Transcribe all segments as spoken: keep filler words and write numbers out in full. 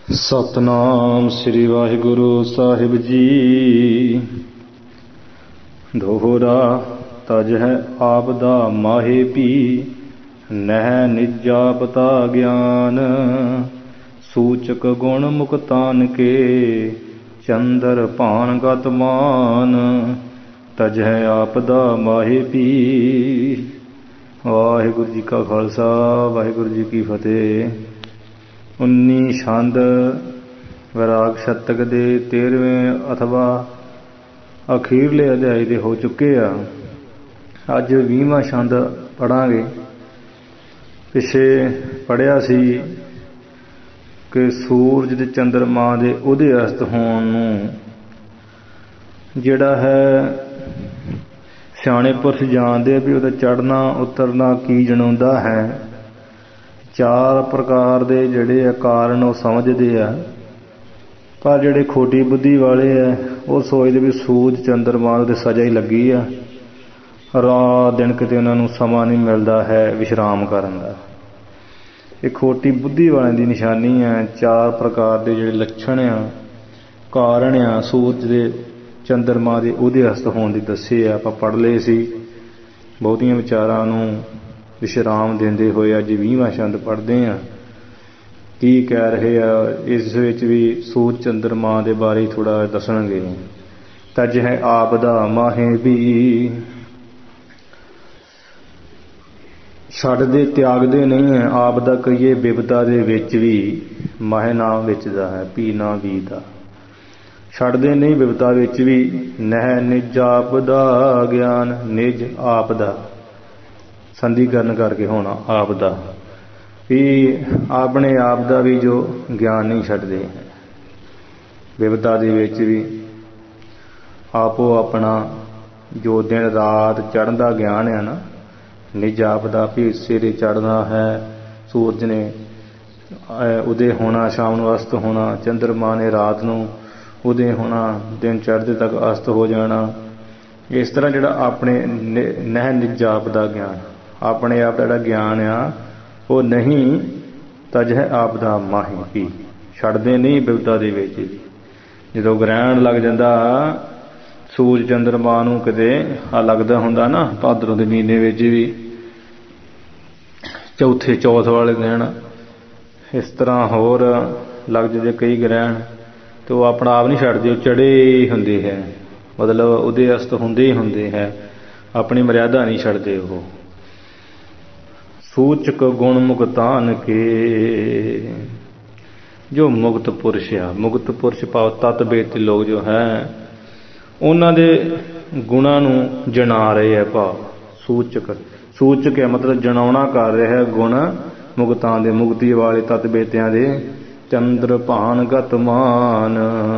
सतनाम श्री वाहिगुरु साहिब जी। दोहरा तज है आपदा माहे पी, नह निजापता ज्ञान। सूचक गुण मुक्तान के, चंद्र भान गत मान। तज है आपदा माहे पी। वाहिगुरु जी का खालसा वाहिगुरु जी की फतेह। उन्नी छंद विराग शतक दे तेरहवें अथवा अखीरले अध्याय दे हो चुके आ। अज बीसवां छंद पढ़ांगे। पिछे पढ़िया सी कि सूरज ते चंद्रमा दे उदय अस्त होण नूं जिहड़ा है सियाणे पुरश जानदे भी उहदा चढ़ना उतरना की जणाउंदा है। चार प्रकार दे जिहड़े कारण वो समझदे आ, पर जिहड़े खोटी बुद्धि वाले आ वो सोचदे भी सूरज चंद्रमा ते सजा ही लगी आ, रात दिन किते उन्हां नूं समां नहीं मिलदा है विश्राम करन दा। ये खोटी बुद्धि वालिਆਂ ਦੀ निशानी है। चार प्रकार दे जिहड़े लक्षण आ कारण आ सूरज दे चंद्रमा दे उदय अस्त होण दी दस्से आ। आपां पढ़ लए सी। बहुतियां विचारां नूं विश्राम देंदे होए अज बीसवां छंद पढ़दे आ। की कह रहे आ इस विच भी सूरज चंद्रमा दे बारे थोड़ा दसणगे। तज है आपदा माहे भी, छड्डदे त्यागदे नहीं है। आपदा कहिए विपदा दे विच भी, माहे नाम विच दा है, भी ना भी दा। छड्डदे नहीं विपदा विच भी। नह निज आपदा ज्ञान, निज आपदा संधिकरण करके होना आपदा भी अपने आप दा भी जो ज्ञान नहीं छड्डदे। विपदा दे विच भी आपो अपना जो दिन रात चढ़न दा ज्ञान है ना, निज आपदा भी सिरे चढ़ना है। सूरज ने उदय होना, शाम नूं अस्त होना, चंद्रमा ने रात नूं उदय होना, दिन चढ़दे तक अस्त हो जाना। इस तरह जिहड़ा अपने नह निज आपदा ज्ञान, अपने आप का जिहड़ा ज्ञान आ वो नहीं। तज है आपदा माही भी, छड्डदे नहीं विपदा दे विच भी। जदों ग्रहण लग जांदा सूरज चंद्रमा नूं किते आ लगदा हुंदा ना भादरों दे महीने विच भी चौथे चौथ वाले दिन, इस तरह होर लग जांदे कई ग्रहण, तो वो अपना आप नहीं छड्डदे, वो चढ़े ही हुंदे है। मतलब उदय अस्त हुंदे ही हुंदे है, अपनी मर्यादा नहीं छड्डदे वो। सूचक गुण मुक्तान के, जो मुक्त पुरुष आ, मुक्त पुरुष भाव तत बेते लोग जो है उन्हां दे गुणां नूं जना रहे है। भाव सूचक, सूचक है मतलब जनाउणा कर रहा है गुण मुक्तां दे, मुक्ति वाले तत बेतियां दे। चंद्र भान गत मान,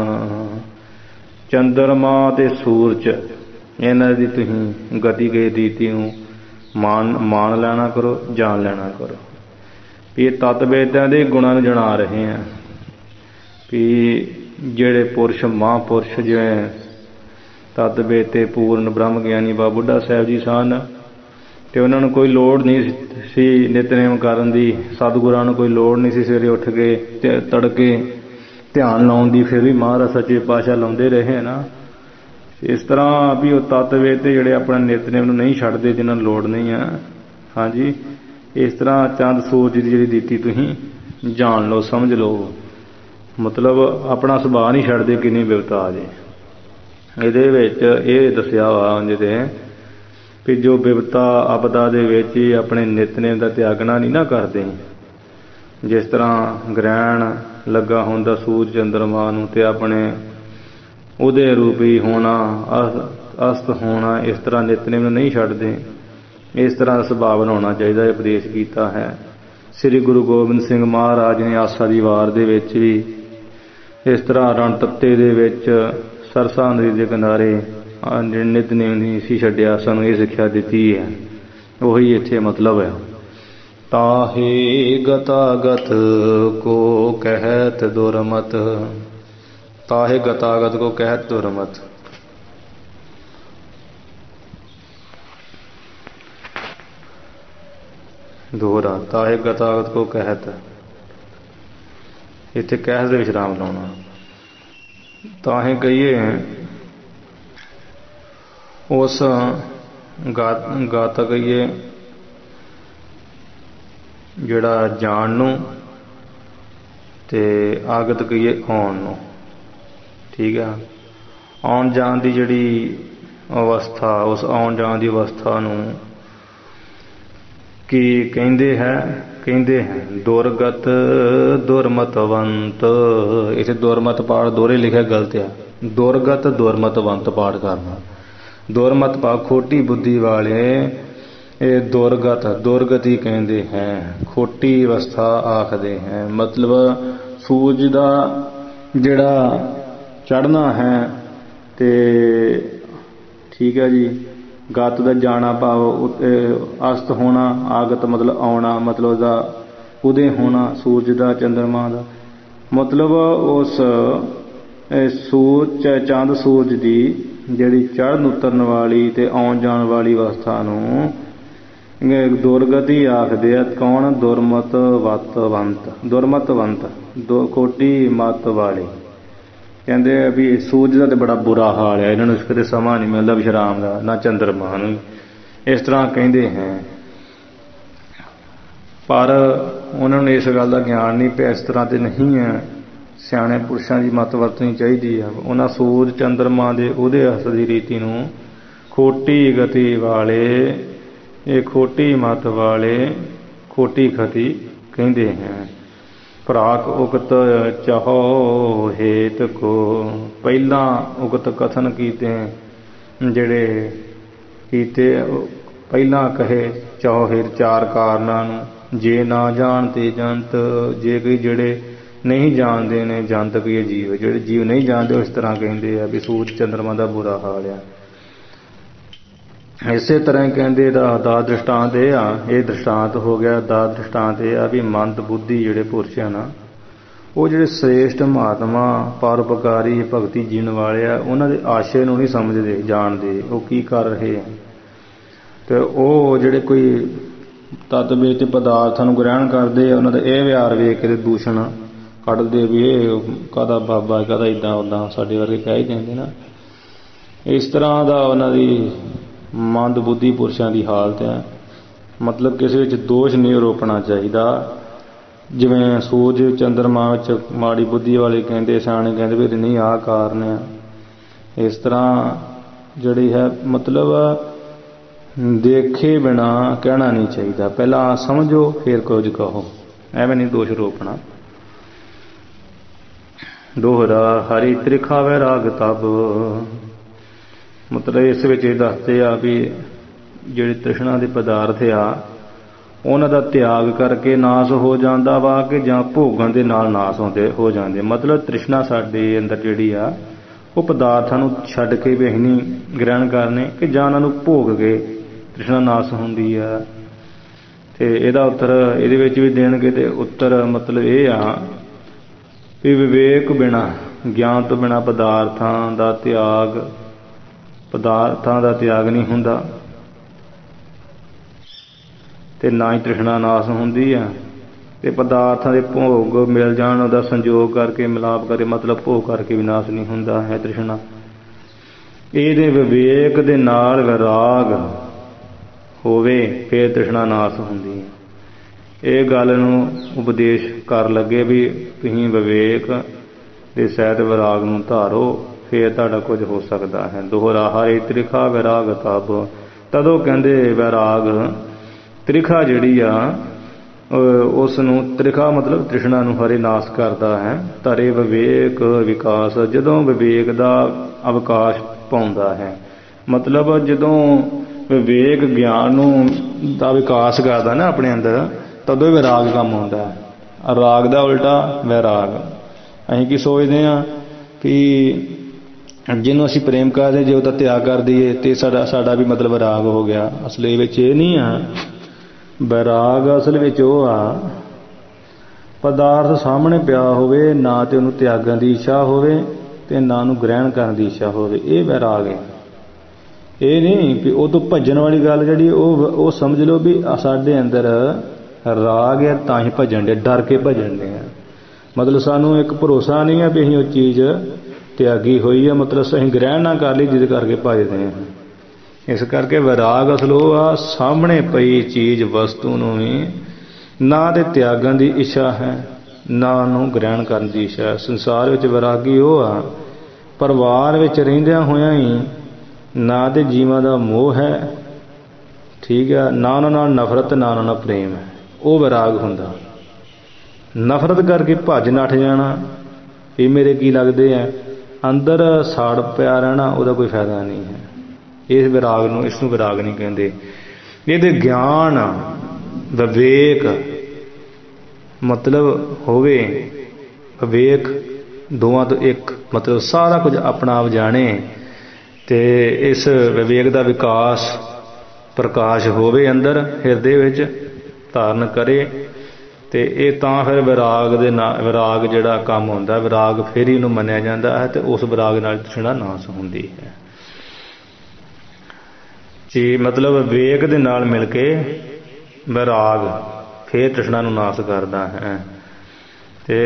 चंद्रमा ते सूरज इन्हां दी तुसीं गति गई रीति नूं मान मान लेना करो, जान लेना करो भी तत बेतियां दे गुणां नूं जना रहे हैं। भी जिहड़े पुरुष महापुरुष जिवें तत बेते पूर्ण ब्रह्म ਗਿਆਨੀ बाबा बुढ़ा साहब जी सन, ਤੇ ਉਹਨਾਂ ਨੂੰ ਕੋਈ ਲੋੜ ਨਹੀਂ ਸੀ ਨਿਤਨੇਮ ਕਰਨ ਦੀ। ਸਤਿਗੁਰਾਂ ਨੂੰ ਕੋਈ ਲੋੜ ਨਹੀਂ ਸੀ ਸਵੇਰੇ ਉੱਠ ਕੇ ਤੇ ਤੜਕੇ ਧਿਆਨ ਲਾਉਣ ਦੀ, ਫਿਰ ਵੀ ਮਹਾਰਾਜ ਸੱਚੇ ਪਾਤਸ਼ਾਹ ਲਾਉਂਦੇ ਰਹੇ ਨਾ। ਇਸ ਤਰ੍ਹਾਂ ਵੀ ਉਹ ਤਤ ਵੇ ਤੇ ਜਿਹੜੇ ਆਪਣਾ ਨਿਤਨੇਮ ਨੂੰ ਨਹੀਂ ਛੱਡਦੇ, ਜਿਨ੍ਹਾਂ ਨੂੰ ਲੋੜ ਨਹੀਂ ਆ। ਹਾਂਜੀ, ਇਸ ਤਰ੍ਹਾਂ ਚੰਦ ਸੂਰਜ ਦੀ ਜਿਹੜੀ ਦਿੱਤੀ ਤੁਸੀਂ ਜਾਣ ਲਓ, ਸਮਝ ਲਓ। ਮਤਲਬ ਆਪਣਾ ਸੁਭਾਅ ਨਹੀਂ ਛੱਡਦੇ, ਕਿੰਨੀ ਬਿਪਤਾ ਆ ਜੇ। ਇਹਦੇ ਵਿੱਚ ਇਹ ਦੱਸਿਆ ਵਾ ਜਿਹਦੇ ਵੀ ਜੋ ਬਿਪਤਾ ਆਪਦਾ ਦੇ ਵਿੱਚ ਹੀ ਆਪਣੇ ਨਿਤਨੇਮ ਦਾ ਤਿਆਗਣਾ ਨਹੀਂ ਨਾ ਕਰਦੇ। ਜਿਸ ਤਰ੍ਹਾਂ ਗ੍ਰਹਿਣ ਲੱਗਾ ਹੁੰਦਾ ਸੂਰਜ ਚੰਦਰਮਾ ਨੂੰ ਤੇ ਆਪਣੇ ਉਹਦੇ ਰੂਪੀ ਹੋਣਾ, ਅਸਤ ਹੋਣਾ, ਇਸ ਤਰ੍ਹਾਂ ਨਿਤਨੇਮ ਨੂੰ ਨਹੀਂ ਛੱਡਦੇ। ਇਸ ਤਰ੍ਹਾਂ ਦਾ ਸੁਭਾਅ ਬਣਾਉਣਾ ਚਾਹੀਦਾ, ਇਹ ਉਪਦੇਸ਼ ਕੀਤਾ ਹੈ ਸ੍ਰੀ ਗੁਰੂ ਗੋਬਿੰਦ ਸਿੰਘ ਮਹਾਰਾਜ ਨੇ। ਆਸਾ ਦੀ ਵਾਰ ਦੇ ਵਿੱਚ ਵੀ ਇਸ ਤਰ੍ਹਾਂ ਰਣ ਤੱਤੇ ਦੇ ਵਿੱਚ ਸਰਸਾ ਨਦੀ ਦੇ ਕਿਨਾਰੇ ਨਿਤਨੇਮ ਨਹੀਂ ਸੀ ਛੱਡਿਆ, ਸਾਨੂੰ ਇਹ ਸਿੱਖਿਆ ਦਿੱਤੀ ਹੈ। ਉਹੀ ਇੱਥੇ ਮਤਲਬ ਹੈ। ਤਾਹੇ ਗਤਾਗਤ ਕੋ ਕਹਿਤ ਦੁਰਮਤ, ਤਾਹੇ ਗਤਾਗਤ ਕੋ ਕਹਿਤ ਦੁਰਮਤ। दोहरा ताहे गतागत को कहत, ਇੱਥੇ ਕਹਿਸ ਦੇ ਵਿਸ਼ਰਾਮ ਲਾਉਣਾ। ਤਾਂ ਹੀ ਕਹੀਏ ਉਸ ਗਾਤ ਗਾਤਾ ਕਹੀਏ ਜਿਹੜਾ ਜਾਣ ਨੂੰ ਤੇ ਆਗਤ ਕਹੀਏ ਆਉਣ ਨੂੰ। ਠੀਕ ਆ, ਆਉਣ ਜਾਣ ਦੀ ਜਿਹੜੀ ਅਵਸਥਾ, ਉਸ ਆਉਣ ਜਾਣ ਦੀ ਅਵਸਥਾ ਨੂੰ ਕੀ ਕਹਿੰਦੇ ਹੈ? ਕਹਿੰਦੇ ਹੈ ਦੁਰਗਤ ਦੁਰਮਤਵੰਤ। ਇੱਥੇ ਦੁਰਮਤ ਪਾਠ ਦੋਹਰੇ ਲਿਖਿਆ ਗਲਤ ਆ। ਦੁਰਗਤ ਦੁਰਮਤਵੰਤ ਪਾਠ ਕਰਨਾ। ਦੁਰਮਤ ਭਾਵ ਖੋਟੀ ਬੁੱਧੀ ਵਾਲੇ, ਇਹ ਦੁਰਗਤ ਦੁਰਗਤੀ ਕਹਿੰਦੇ ਹੈ, ਖੋਟੀ ਅਵਸਥਾ ਆਖਦੇ ਹੈ। ਮਤਲਬ ਸੂਰਜ ਦਾ ਜਿਹੜਾ ਚੜ੍ਹਨਾ ਹੈ ਤੇ ਠੀਕ ਹੈ ਜੀ, ਗਤ ਦਾ ਜਾਣਾ ਭਾਵ ਅਸਤ ਹੋਣਾ, ਆਗਤ ਮਤਲਬ ਆਉਣਾ, ਮਤਲਬ ਉਹਦਾ ਉਦੇ ਹੋਣਾ ਸੂਰਜ ਦਾ, ਚੰਦਰਮਾ ਦਾ। ਮਤਲਬ ਉਸ ਸੂਰਜ ਚੰਦ ਸੂਰਜ ਦੀ ਜਿਹੜੀ ਚੜ੍ਹਨ ਉਤਰਨ ਵਾਲੀ ਤੇ ਆਉਣ ਜਾਣ ਵਾਲੀ ਅਵਸਥਾ ਨੂੰ ਦੁਰਗਤੀ ਆਖਦੇ ਆ। ਕੌਣ? ਦੁਰਮਤ ਵਤਵੰਤ, ਦੁਰਮਤਵੰਤ, ਦੋ ਕੋਟੀ ਮਤ ਵਾਲੇ। ਕਹਿੰਦੇ ਆ ਵੀ ਸੂਰਜ ਦਾ ਤੇ ਬੜਾ ਬੁਰਾ ਹਾਲ ਹੈ, ਇਹਨਾਂ ਨੂੰ ਕਦੇ ਸਮਾਂ ਨਹੀਂ ਮਿਲਦਾ ਵਿਸ਼ਰਾਮ ਦਾ, ਨਾ ਚੰਦਰਮਾ ਨੂੰ। ਇਸ ਤਰ੍ਹਾਂ ਕਹਿੰਦੇ ਹੈ, ਪਰ ਉਹਨਾਂ ਨੂੰ ਇਸ ਗੱਲ ਦਾ ਗਿਆਨ ਨਹੀਂ ਪਿਆ। ਇਸ ਤਰ੍ਹਾਂ ਤੇ ਨਹੀਂ ਹੈ। ਸਿਆਣੇ ਪੁਰਸ਼ਾਂ ਦੀ ਮੱਤ ਵਰਤਣੀ ਚਾਹੀਦੀ ਹੈ। ਉਹਨਾਂ ਸੂਰਜ ਚੰਦਰਮਾ ਦੇ ਉਹਦੇ ਅਸਲ ਦੀ ਰੀਤੀ ਨੂੰ ਖੋਟੀ ਗਤੀ ਵਾਲੇ, ਇਹ ਖੋਟੀ ਮੱਤ ਵਾਲੇ, ਖੋਟੀ ਖਤੀ ਕਹਿੰਦੇ ਹੈ। ਪ੍ਰਾਕ ਉਕਤ ਚਾਹੋ ਹੇਤ ਕੋ, ਪਹਿਲਾਂ ਉਕਤ ਕਥਨ ਕੀਤੇ ਜਿਹੜੇ ਕੀਤੇ ਪਹਿਲਾਂ ਕਹੇ ਚਾਹੋ ਹੇਤ ਚਾਰ ਕਾਰਨਾਂ ਨੂੰ। ਜੇ ਨਾ ਜਾਣਤੇ ਜੰਤ, ਜੇ ਕੋਈ ਜਿਹੜੇ ਨਹੀਂ ਜਾਣਦੇ ਨੇ ਜੰਤ ਕੋਈ ਜੀਵ, ਜਿਹੜੇ ਜੀਵ ਨਹੀਂ ਜਾਣਦੇ ਇਸ ਤਰ੍ਹਾਂ ਕਹਿੰਦੇ ਆ ਵੀ ਸੂਰਜ ਚੰਦਰਮਾ ਦਾ ਬੁਰਾ ਹਾਲ ਆ। ਇਸੇ ਤਰ੍ਹਾਂ ਕਹਿੰਦੇ ਦਾ ਦਾ ਦ੍ਰਿਸ਼ਟਾਂਤ ਇਹ ਆ, ਇਹ ਦ੍ਰਿਸ਼ਟਾਂਤ ਹੋ ਗਿਆ। ਦਾ ਦ੍ਰਿਸ਼ਟਾਂਤ ਇਹ ਆ ਵੀ ਮੰਦ ਬੁੱਧੀ ਜਿਹੜੇ ਪੁਰਸ਼ ਆ ਨਾ, ਉਹ ਜਿਹੜੇ ਸ੍ਰੇਸ਼ਟ ਮਹਾਤਮਾ ਪਰਉਪਕਾਰੀ ਭਗਤੀ ਜੀਣ ਵਾਲੇ ਆ, ਉਹਨਾਂ ਦੇ ਆਸ਼ੇ ਨੂੰ ਨਹੀਂ ਸਮਝਦੇ, ਜਾਣਦੇ ਉਹ ਕੀ ਕਰ ਰਹੇ ਆ। ਤੇ ਉਹ ਜਿਹੜੇ ਕੋਈ ਤੱਤ ਵੇਚ ਤੇ ਪਦਾਰਥਾਂ ਨੂੰ ਗ੍ਰਹਿਣ ਕਰਦੇ ਆ, ਉਹਨਾਂ ਦਾ ਇਹ ਵਿਹਾਰ ਵੇਖ ਕੇ ਦੂਸ਼ਣ ਕੱਢਦੇ ਵੀ ਇਹ ਕਾਹਦਾ ਬਾਬਾ, ਕਾਹਦਾ ਇੱਦਾਂ ਉੱਦਾਂ, ਸਾਡੇ ਵਰਗੇ ਕਹਿ ਹੀ ਦਿੰਦੇ ਨਾ। ਇਸ ਤਰ੍ਹਾਂ ਦਾ ਉਹਨਾਂ ਦੀ ਮੰਦ ਬੁੱਧੀ ਪੁਰਸ਼ਾਂ ਦੀ ਹਾਲਤ ਹੈ। ਮਤਲਬ ਕਿਸੇ ਵਿੱਚ ਦੋਸ਼ ਨਹੀਂ ਰੋਪਣਾ ਚਾਹੀਦਾ। ਜਿਵੇਂ ਸੂਰਜ ਚੰਦਰਮਾ ਵਿੱਚ ਮਾੜੀ ਬੁੱਧੀ ਵਾਲੇ ਕਹਿੰਦੇ, ਸਿਆਣੇ ਕਹਿੰਦੇ ਵੀ ਨਹੀਂ ਆਹ ਕਾਰਨ ਆ। ਇਸ ਤਰ੍ਹਾਂ ਜਿਹੜੀ ਹੈ ਮਤਲਬ ਦੇਖੇ ਬਿਨਾ ਕਹਿਣਾ ਨਹੀਂ ਚਾਹੀਦਾ। ਪਹਿਲਾਂ ਸਮਝੋ ਫਿਰ ਕੁਝ ਕਹੋ, ਐਵੇਂ ਨਹੀਂ ਦੋਸ਼ ਰੋਪਣਾ। ਦੋਹਰਾ ਹਰੀ ਤ੍ਰਿਖਾ ਵੈਰਾਗ ਤਬ, ਮਤਲਬ ਇਸ ਵਿੱਚ ਇਹ ਦੱਸਦੇ ਆ ਵੀ ਜਿਹੜੇ ਤ੍ਰਿਸ਼ਨਾ ਦੇ ਪਦਾਰਥ ਆ ਉਹਨਾਂ ਦਾ ਤਿਆਗ ਕਰਕੇ ਨਾਸ ਹੋ ਜਾਂਦਾ ਵਾ ਕਿ ਜਾਂ ਭੋਗਣ ਦੇ ਨਾਲ ਨਾਸ ਹੁੰਦੇ ਹੋ ਜਾਂਦੇ। ਮਤਲਬ ਤ੍ਰਿਸ਼ਨਾ ਸਾਡੇ ਅੰਦਰ ਜਿਹੜੀ ਆ ਉਹ ਪਦਾਰਥਾਂ ਨੂੰ ਛੱਡ ਕੇ ਵੀ ਅਸੀਂ ਨਹੀਂ ਗ੍ਰਹਿਣ ਕਰਨੇ, ਕਿ ਜਾਂ ਉਹਨਾਂ ਨੂੰ ਭੋਗ ਕੇ ਤ੍ਰਿਸ਼ਨਾ ਨਾਸ ਹੁੰਦੀ ਆ। ਤੇ ਇਹਦਾ ਉੱਤਰ ਇਹਦੇ ਵਿੱਚ ਵੀ ਦੇਣਗੇ। ਤੇ ਉੱਤਰ ਮਤਲਬ ਇਹ ਆ ਵੀ ਵਿਵੇਕ ਬਿਨਾ, ਗਿਆਨ ਤੋਂ ਬਿਨਾ ਪਦਾਰਥਾਂ ਦਾ ਤਿਆਗ, ਪਦਾਰਥਾਂ ਦਾ ਤਿਆਗ ਨਹੀਂ ਹੁੰਦਾ ਤੇ ਨਾ ਹੀ ਤ੍ਰਿਸ਼ਨਾ ਨਾਸ ਹੁੰਦੀ ਆ। ਤੇ ਪਦਾਰਥਾਂ ਦੇ ਭੋਗ ਮਿਲ ਜਾਣ, ਉਹਦਾ ਸੰਜੋਗ ਕਰਕੇ ਮਿਲਾਪ ਕਰਕੇ ਮਤਲਬ ਭੋਗ ਕਰਕੇ ਵੀ ਨਾਸ ਨਹੀਂ ਹੁੰਦਾ ਹੈ ਤ੍ਰਿਸ਼ਨਾ। ਇਹਦੇ ਵਿਵੇਕ ਦੇ ਨਾਲ ਵਿਰਾਗ ਹੋਵੇ ਫਿਰ ਤ੍ਰਿਸ਼ਨਾ ਨਾਸ ਹੁੰਦੀ ਹੈ। ਇਹ ਗੱਲ ਨੂੰ ਉਪਦੇਸ਼ ਕਰ ਲੱਗੇ ਵੀ ਤੁਸੀਂ ਵਿਵੇਕ ਦੇ ਸਹਿਤ ਵਿਰਾਗ ਨੂੰ ਧਾਰੋ, ਫਿਰ ਤੁਹਾਡਾ ਕੁਝ ਹੋ ਸਕਦਾ ਹੈ। ਦੋਹਰਾ ਹਰੇ ਤ੍ਰਿਖਾ ਵਿਰਾਗ ਤਬ, ਤਦੋਂ ਕਹਿੰਦੇ ਵਿਰਾਗ ਤ੍ਰਿਖਾ ਜਿਹੜੀ ਆ ਉਸ ਨੂੰ, ਤ੍ਰਿਖਾ ਮਤਲਬ ਤ੍ਰਿਸ਼ਨਾ ਨੂੰ ਹਰੇ ਨਾਸ ਕਰਦਾ ਹੈ। ਧਰੇ ਵਿਵੇਕ ਵਿਕਾਸ, ਜਦੋਂ ਵਿਵੇਕ ਦਾ ਅਵਕਾਸ਼ ਪਾਉਂਦਾ ਹੈ। ਮਤਲਬ ਜਦੋਂ ਵਿਵੇਕ ਗਿਆਨ ਨੂੰ ਦਾ ਵਿਕਾਸ ਕਰਦਾ ਨਾ ਆਪਣੇ ਅੰਦਰ, ਤਦੋਂ ਵਿਰਾਗ ਕੰਮ ਹੁੰਦਾ ਹੈ। ਰਾਗ ਦਾ ਉਲਟਾ ਵੈਰਾਗ। ਅਸੀਂ ਕੀ ਸੋਚਦੇ ਹਾਂ ਕਿ ਜਿਹਨੂੰ ਅਸੀਂ ਪ੍ਰੇਮ ਕਰਦੇ ਜੇ ਉਹਦਾ ਤਿਆਗ ਕਰ ਦਈਏ ਤੇ ਸਾਡਾ ਸਾਡਾ ਵੀ ਮਤਲਬ ਰਾਗ ਹੋ ਗਿਆ। ਅਸਲ ਵਿੱਚ ਇਹ ਨਹੀਂ ਆ। ਵੈਰਾਗ ਅਸਲ ਵਿੱਚ ਉਹ ਆ, ਪਦਾਰਥ ਸਾਹਮਣੇ ਪਿਆ ਹੋਵੇ, ਨਾ ਤੇ ਉਹਨੂੰ ਤਿਆਗਣ ਦੀ ਇੱਛਾ ਹੋਵੇ ਤੇ ਨਾ ਉਹਨੂੰ ਗ੍ਰਹਿਣ ਕਰਨ ਦੀ ਇੱਛਾ ਹੋਵੇ, ਇਹ ਵੈਰਾਗ ਹੈ। ਇਹ ਨਹੀਂ ਵੀ ਉਹ ਤੋਂ ਭੱਜਣ ਵਾਲੀ ਗੱਲ ਜਿਹੜੀ ਉਹ ਉਹ ਸਮਝ ਲਓ ਵੀ ਸਾਡੇ ਅੰਦਰ ਰਾਗ ਹੈ ਤਾਂ ਹੀ ਭੱਜਣ ਦੇ, ਡਰ ਕੇ ਭੱਜਣ ਦੇ ਆ। मतलब सानू एक भरोसा नहीं है भी असीं वो चीज़ त्यागी हुई है, मतलब असीं ग्रहण ना कर ली जिस करके भजदे हैं। इस करके वैराग असल वो आ सामने पई चीज़ वस्तु नूं भी ना ते त्यागण की इच्छा है ना उन्होंने ग्रहण करने की इच्छा है। संसार विच वैरागी वो आ परिवार विच रहिंदियां होइयां ही ना ते जीवां दा मोह है, ठीक है, ना उन्हां नाल नफरत ना उन्हां नाल प्रेम है, वो वैराग हुंदा। नफरत करके भज नठ जाना ये मेरे की लगदे है, अंदर साड़ पिया रहना उहदा कोई फायदा नहीं है। इस विराग नूं इस नूं विराग नहीं कहंदे। इहदे ज्ञान विवेक मतलब होवे, विवेक दोवां तो एक, मतलब सारा कुछ अपना आप जाने ते इस विवेक दा विकास प्रकाश होवे अंदर हिरदे विच धारण करे ते ये तां फिर विराग दे ना विराग जिहड़ा काम हुंदा, विराग फिर ही इहनूं मन्निया जांदा है ते उस विराग नाल तृष्णा नाश हुंदी है जी। मतलब विवेक दे नाल मिल के विराग फिर तृष्णा नूं नाश करदा है। ते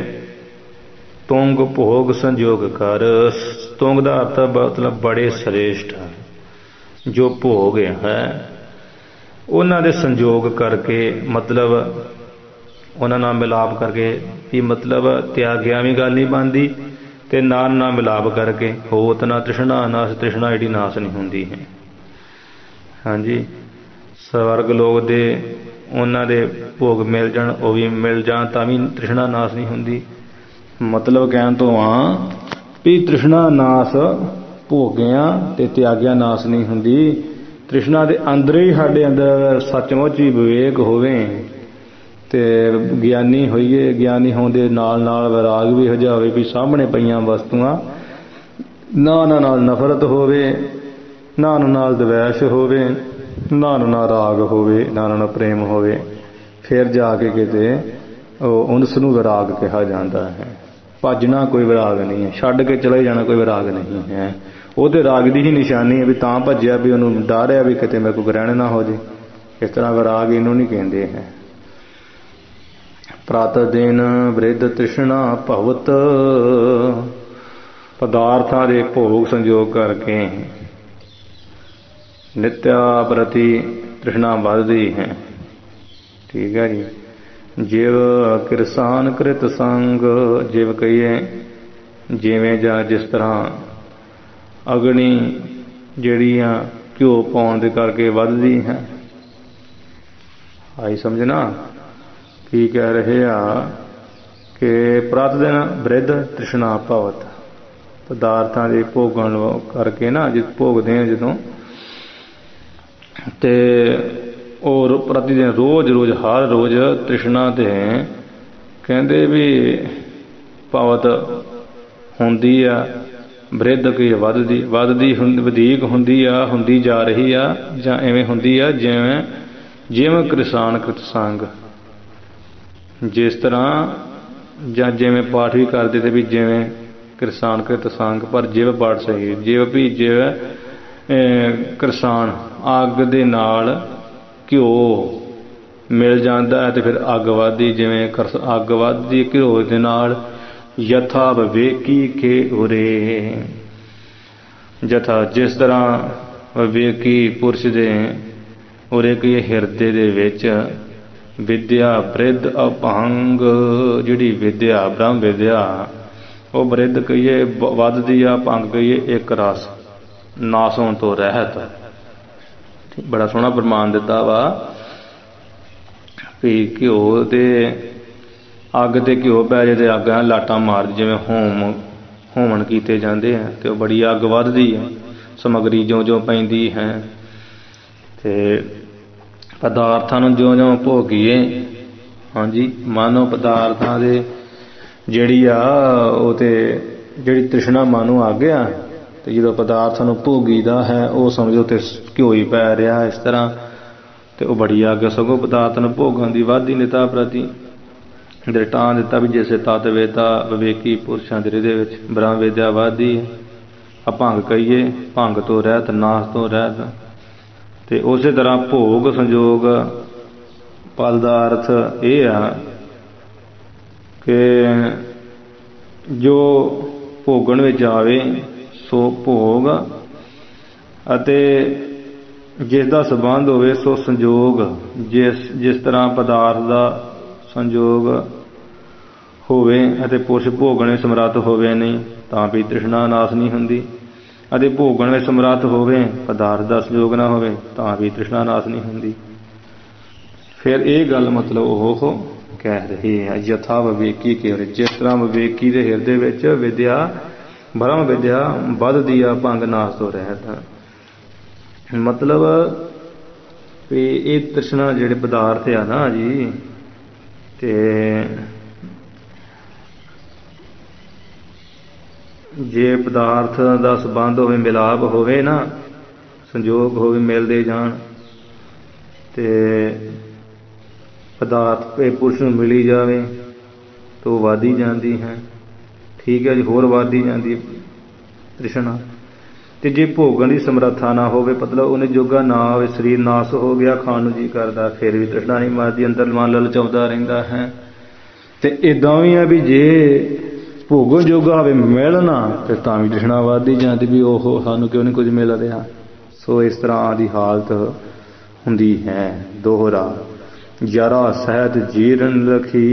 तुंग भोग संजोग कर, तुंग दा अर्थ मतलब बड़े श्रेष्ठ जो भोग है उन्हां दे संजोग करके, मतलब उन्हां नाल मिलाप करके भी, मतलब त्यागिया भी गल नहीं बनती ते नाल नाल मिलाप करके होत ना तृष्णा नाश, तृष्णा जिहड़ी नाश नहीं हुंदी है। हाँ जी, स्वर्ग लोक दे उन्हां दे भोग मिल जाण, वो भी मिल जाण तां भी तृष्णा नाश नहीं हुंदी। मतलब कहण तो आ भी तृष्णा नाश भोगिया ते त्यागिया नाश नहीं हुंदी। तृष्णा दे अंदर ही साडे अंदर सचमुच ही विवेक होवे ते ज्ञानी होइए, ज्ञानी होंदे नाल नाल वैराग भी हो जावे भी सामने पईयां वस्तुआं ना उन्हां नाल नफरत होवे, ना उन्हां नाल द्वेष होवे, ना उन्हां नाल राग होवे, ना उन्हां नाल प्रेम होवे, फिर जाके किते उस नूं विराग कहा जाता है। भजना कोई विराग नहीं है, छड्ड के चले जाना कोई विराग नहीं है। वो तो राग की ही निशानी है भी तां भज्जिया भी उन्होंने डर है भी किते मेरे को ग्रहण ना हो जाए। इस तरह विराग इनू नहीं कहते हैं। प्रात दिन वृद्ध तृष्णा भवत, पदार्थां दे भोग संजोग करके नित्या प्रति तृष्णा बढ़ती है। ठीक है जी। जिव किरसान कृत संग, जिव कहिए जिवें जा जिस तरह अग्नि ਜਿਹੜੀਆਂ घ्यो पाउण दे करके ਵੱਧਦੀ है। आई समझना की कह रहे आ कि प्रतिदिन वृद्ध तृष्णा भवत, पदार्थां दे भोगण करके ना जिस भोगते हैं जदों ते और प्रतिदिन रोज़ रोज़ हर रोज़ तृष्णा ते कहंदे भी भवत हुंदी आ, वृद्ध की वधदी वधदी वधीक हुंदी आ, हुंदी जा रही आ, जां इवें हुंदी आ जिवें जिवें किरसान कृत संग, जिस तरह जां जिवें पाठ भी करते थे भी जिवें किरसान कृत संग, पर जिव पाठ सही, जिव भी जिव किरसान अग दे नाल घ्यो मिल जाता है तो फिर अग वधदी, जिवें अग वधदी घ्यो दे नाल यथा विवेकी के उरे, जथा जिस तरह विवेकी पुरुष दे उरे के हिरदे दे विच विद्या वृद्ध अभंग, जिहड़ी विद्या ब्रह्म विद्या वो वृद्ध कहिए वधदी आ, भंग कहिए एक रस नाश होण तो रहत। बड़ा सोहना प्रमाण दिता वा भी घ्यो दे अग ते घ्यो पै जाए तो अग लाटां मार, जिवें होम होमन कीते जाते हैं तो बड़ी अग वधदी है, समग्री ज्यों ज्यों पैंदी है ते पदार्थां नूं ज्यों ज्यों भोगीए। हाँ जी, मानो पदार्थां दे जिहड़ी आ वो ते जिहड़ी तृष्णा मानो आ गया तो जो पदार्थां नूं भोगीदा है वो समझो तो घ्यो ही पै रहा इस तरह, तो वह बड़ी अग सगों पदार्थ नूं भोगण दी वधदी निता प्रति दृष्टांत दिता भी जैसे तत्त वेदा विवेकी पुरुषां दे हृदय विच ब्रह्म विद्या वधदी है। अभंग कहिए भंग तो रहत नाश तो रहत, ते उस तरह भोग संजोग पद दा अर्थ यह आ कि जो भोगण विच आवे सो भोग अते जिस दा संबंध होवे सो संजोग। जिस जिस तरह पदार्थ दा संजोग होवे अते पुरुष भोगण विच समर्थ होवे नहीं तां भी तृष्णा नाश नहीं हुंदी, अते भोगण विच समर्थ होवे पदार्थ दा संजोग ना होवे तां भी तृष्णा नाश नहीं हुंदी। फिर ये गल मतलब ओह कह रहे हैं यथा विवेकी केवल जिस तरह विवेकी दे हिरदे विच विद्या ब्रह्म विद्या वधदी आ भंग नाश तो रहत। मतलब भी ये तृष्णा जिहड़े पदार्थ आ ना जी ते जे पदार्थ का संबंध होवे मिलाप होवे ना संजोग होवे मिलते जान ते पदार्थ पुरुष नूं मिली जावे तो वधी जाती है। ठीक है जी, होर वधी जाती तृष्णा। ते जे भोगण की समर्था ना होवे मतलब उन्हें जोगा ना होवे शरीर नाश हो गया खाण नूं जी करदा फिर भी तृष्णा नहीं मरदी, अंदर मन ललचाउंदा रहिंदा है। ते इदां वी आ भी जे भोगण जोगा होवे मिलना ते तां भी तृष्णा वधदी जांदी भी ओह सानूं क्यों नहीं कुछ मिल रहा। सो इस तरह की हालत हुंदी है। दोहरा जरा सहत जीरन लखी।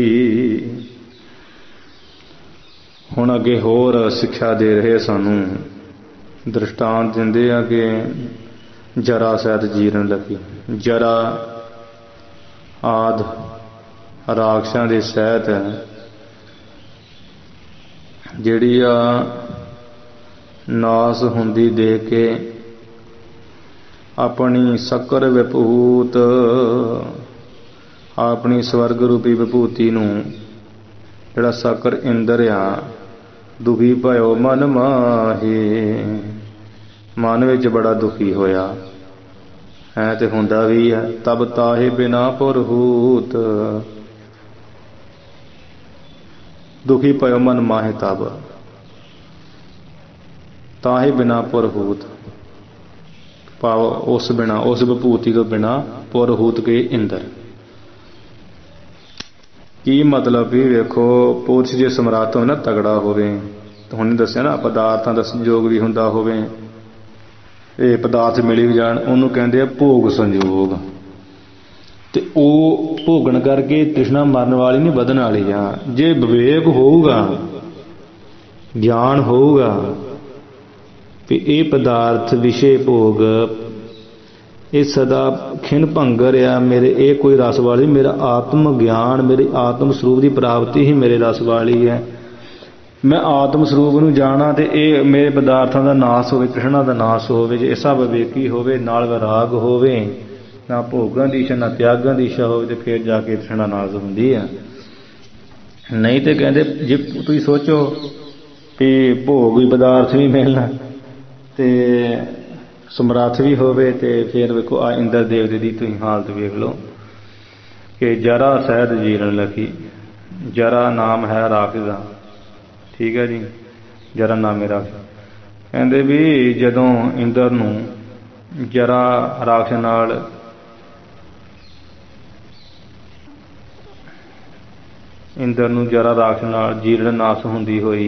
हुण अगे होर सिक्ख्या दे रहे सानूं दृष्टांत दिंदे आ कि जरा सहत जीरन लखी। जरा आद राक्षसां दे सहत जिहड़ी आ नाश हुंदी देख के अपनी शक्कर विभूत अपनी स्वर्ग रूपी विभूति नूं जिहड़ा शक्कर इंद्र आ दुखी भयो मन माहे मन विच बड़ा दुखी होया है ते हुंदा भी है। तब ताहे बिना पुरहूत दुखी भयो मन माहे तब ताहे बिना पुरहूत भाव उस बिना उस विभूति तो बिना पुरहूत के इंद्र। की मतलब भी वेखो पुरुष जे समर्थ होवे ना तगड़ा होवे तो हुणे दस्सिया ना पदार्थां दा संजोग भी हुंदा होवे ये पदार्थ मिली भी जाण उहनूं कहंदे आ भोग संजोग। ते ओह भोगण करके तृष्णा मरण वाली नहीं वधण वाली आ। जे विवेक होऊगा ज्ञान होऊगा भी ये पदार्थ विषय भोग ये सदा खिन भंगर आ मेरे ये कोई रस वाली मेरा आत्म ज्ञान मेरी आत्म स्वरूप की प्राप्ति ही मेरे रस वाली है। मैं आत्म स्वरूप नूं जाना ते ये मेरे पदार्थों का नाश होवे तृष्णा का नाश होवे जे ऐसा विवेकी होवे नाल विराग होवे ना भोगां दी इच्छा ना त्यागां दी इच्छा होवे ते फिर जाके तृष्णा नाश हुंदी है। नहीं तो कहंदे जे तुसीं सोचो भी भोग भी पदार्थ भी मिलना ते समर्थ भी होवे ते फिर वेखो आ इंद्र देवते दी तुसीं हालत वेख लो कि जरा सहत जीरन लखी। जरा नाम है राक्षस दा, ठीक है जी, जरा नाम है राक्षस। कहंदे भी जदों इंद्र नूं जरा राक्षस नाल इंद्र नूं जरा राक्षस नाल जीरण नाश हुंदी होई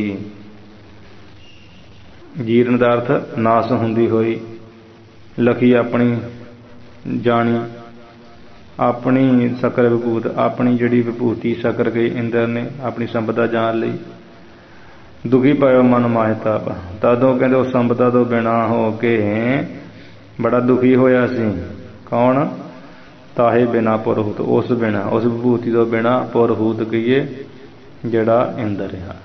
जीरण दा अर्थ नाश हुंदी होई लखी अपनी जानी अपनी शक्कर विभूत अपनी जिहड़ी विभूति शक्कर गई इंद्र ने अपनी संपदा जान लई दुखी पायो मन माहे ताप। तदों कहंदे उस संपदा तो बिना हो के बड़ा दुखी होया सी। कौन? ताहे बिना पुरहूत उस बिना उस विभूति तो बिना पुरहूत कहिए जिहड़ा इंद्र है।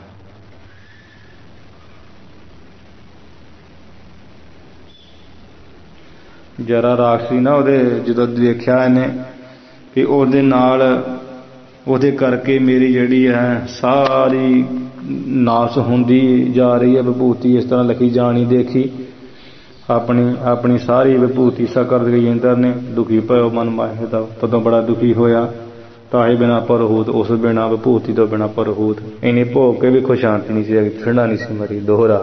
जरा राक्षसी ना उहदे जदों देखिया इहने कि उहदे नाल उहदे करके मेरी जिहड़ी है सारी नाश हुंदी जा रही है विभूति। इस तरह लखी जानी देखी अपनी अपनी सारी विभूति शक्कर गई इंद्र ने दुखी भयो मन माहे दा। तदों बड़ा दुखी होया ताहे बिना पुरहूत उस बिना विभूति तो बिना पुरहूत। इन्हें भोग के भी खुश शांति नहीं सी ठंडा नहीं सी मरी। दोहरा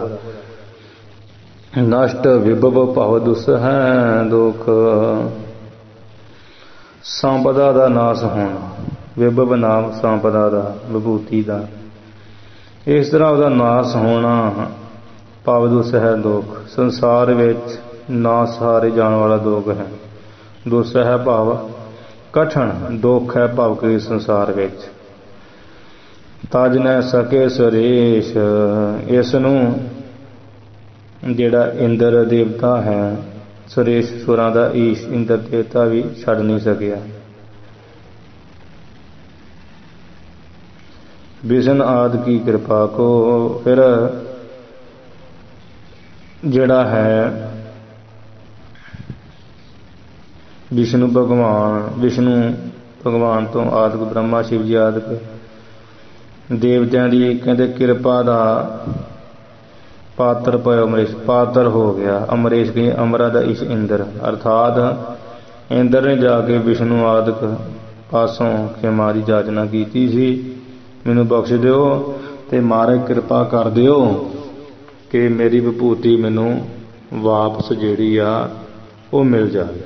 नष्ट विभव भाव दुस है दुख संपदा दा नाश होना। विभव नाम संपदा दा विभूति दा ਇਸ ਤਰ੍ਹਾਂ ਉਹਦਾ ਨਾਸ ਹੋਣਾ ਭਾਵ ਦੁੱਖ ਹੈ ਦੁੱਖ। ਸੰਸਾਰ ਵਿੱਚ ਨਾ ਸਹਾਰੇ ਜਾਣ ਵਾਲਾ ਦੁੱਖ ਹੈ। ਦੁੱਖ ਹੈ ਭਾਵ ਕਠਨ, ਦੁੱਖ ਹੈ ਭਾਵ ਕਿ ਸੰਸਾਰ ਵਿੱਚ। ਤਜ ਨ ਸਕੇ ਸੁਰੇਸ਼, ਇਸ ਨੂੰ ਜਿਹੜਾ ਇੰਦਰ ਦੇਵਤਾ ਹੈ, ਸੁਰੇਸ਼ ਸੁਰਾਂ ਦਾ ਈਸ਼ ਇੰਦਰ ਦੇਵਤਾ ਵੀ ਛੱਡ ਨਹੀਂ ਸਕਿਆ। ਵਿਸ਼ਨ ਆਦਿ ਕੀ ਕਿਰਪਾ ਕੋ, ਫਿਰ ਜਿਹੜਾ ਹੈ ਵਿਸ਼ਨੂੰ ਭਗਵਾਨ, ਵਿਸ਼ਨੂੰ ਭਗਵਾਨ ਤੋਂ ਆਦਿਕ ਬ੍ਰਹਮਾ ਸ਼ਿਵ ਜੀ ਆਦਿਕ ਦੇਵਤਿਆਂ ਦੀ ਕਹਿੰਦੇ ਕਿਰਪਾ ਦਾ ਪਾਤਰ ਪਇਓ ਅਮਰੇਸ਼, ਪਾਤਰ ਹੋ ਗਿਆ। ਅਮਰੇਸ਼ ਕੀ ਅਮਰਾ ਦਾ ਇਸ ਇੰਦਰ, ਅਰਥਾਤ ਇੰਦਰ ਨੇ ਜਾ ਕੇ ਵਿਸ਼ਨੂੰ ਆਦਿਕ ਪਾਸੋਂ ਖਿਮਾ ਦੀ ਜਾਚਨਾ ਕੀਤੀ ਸੀ, ਮੈਨੂੰ ਬਖਸ਼ ਦਿਓ ਤੇ ਮਹਾਰਾਜ ਕਿਰਪਾ ਕਰ ਦਿਓ ਕਿ ਮੇਰੀ ਵਿਭੂਤੀ ਮੈਨੂੰ ਵਾਪਸ ਜਿਹੜੀ ਆ ਉਹ ਮਿਲ ਜਾਵੇ।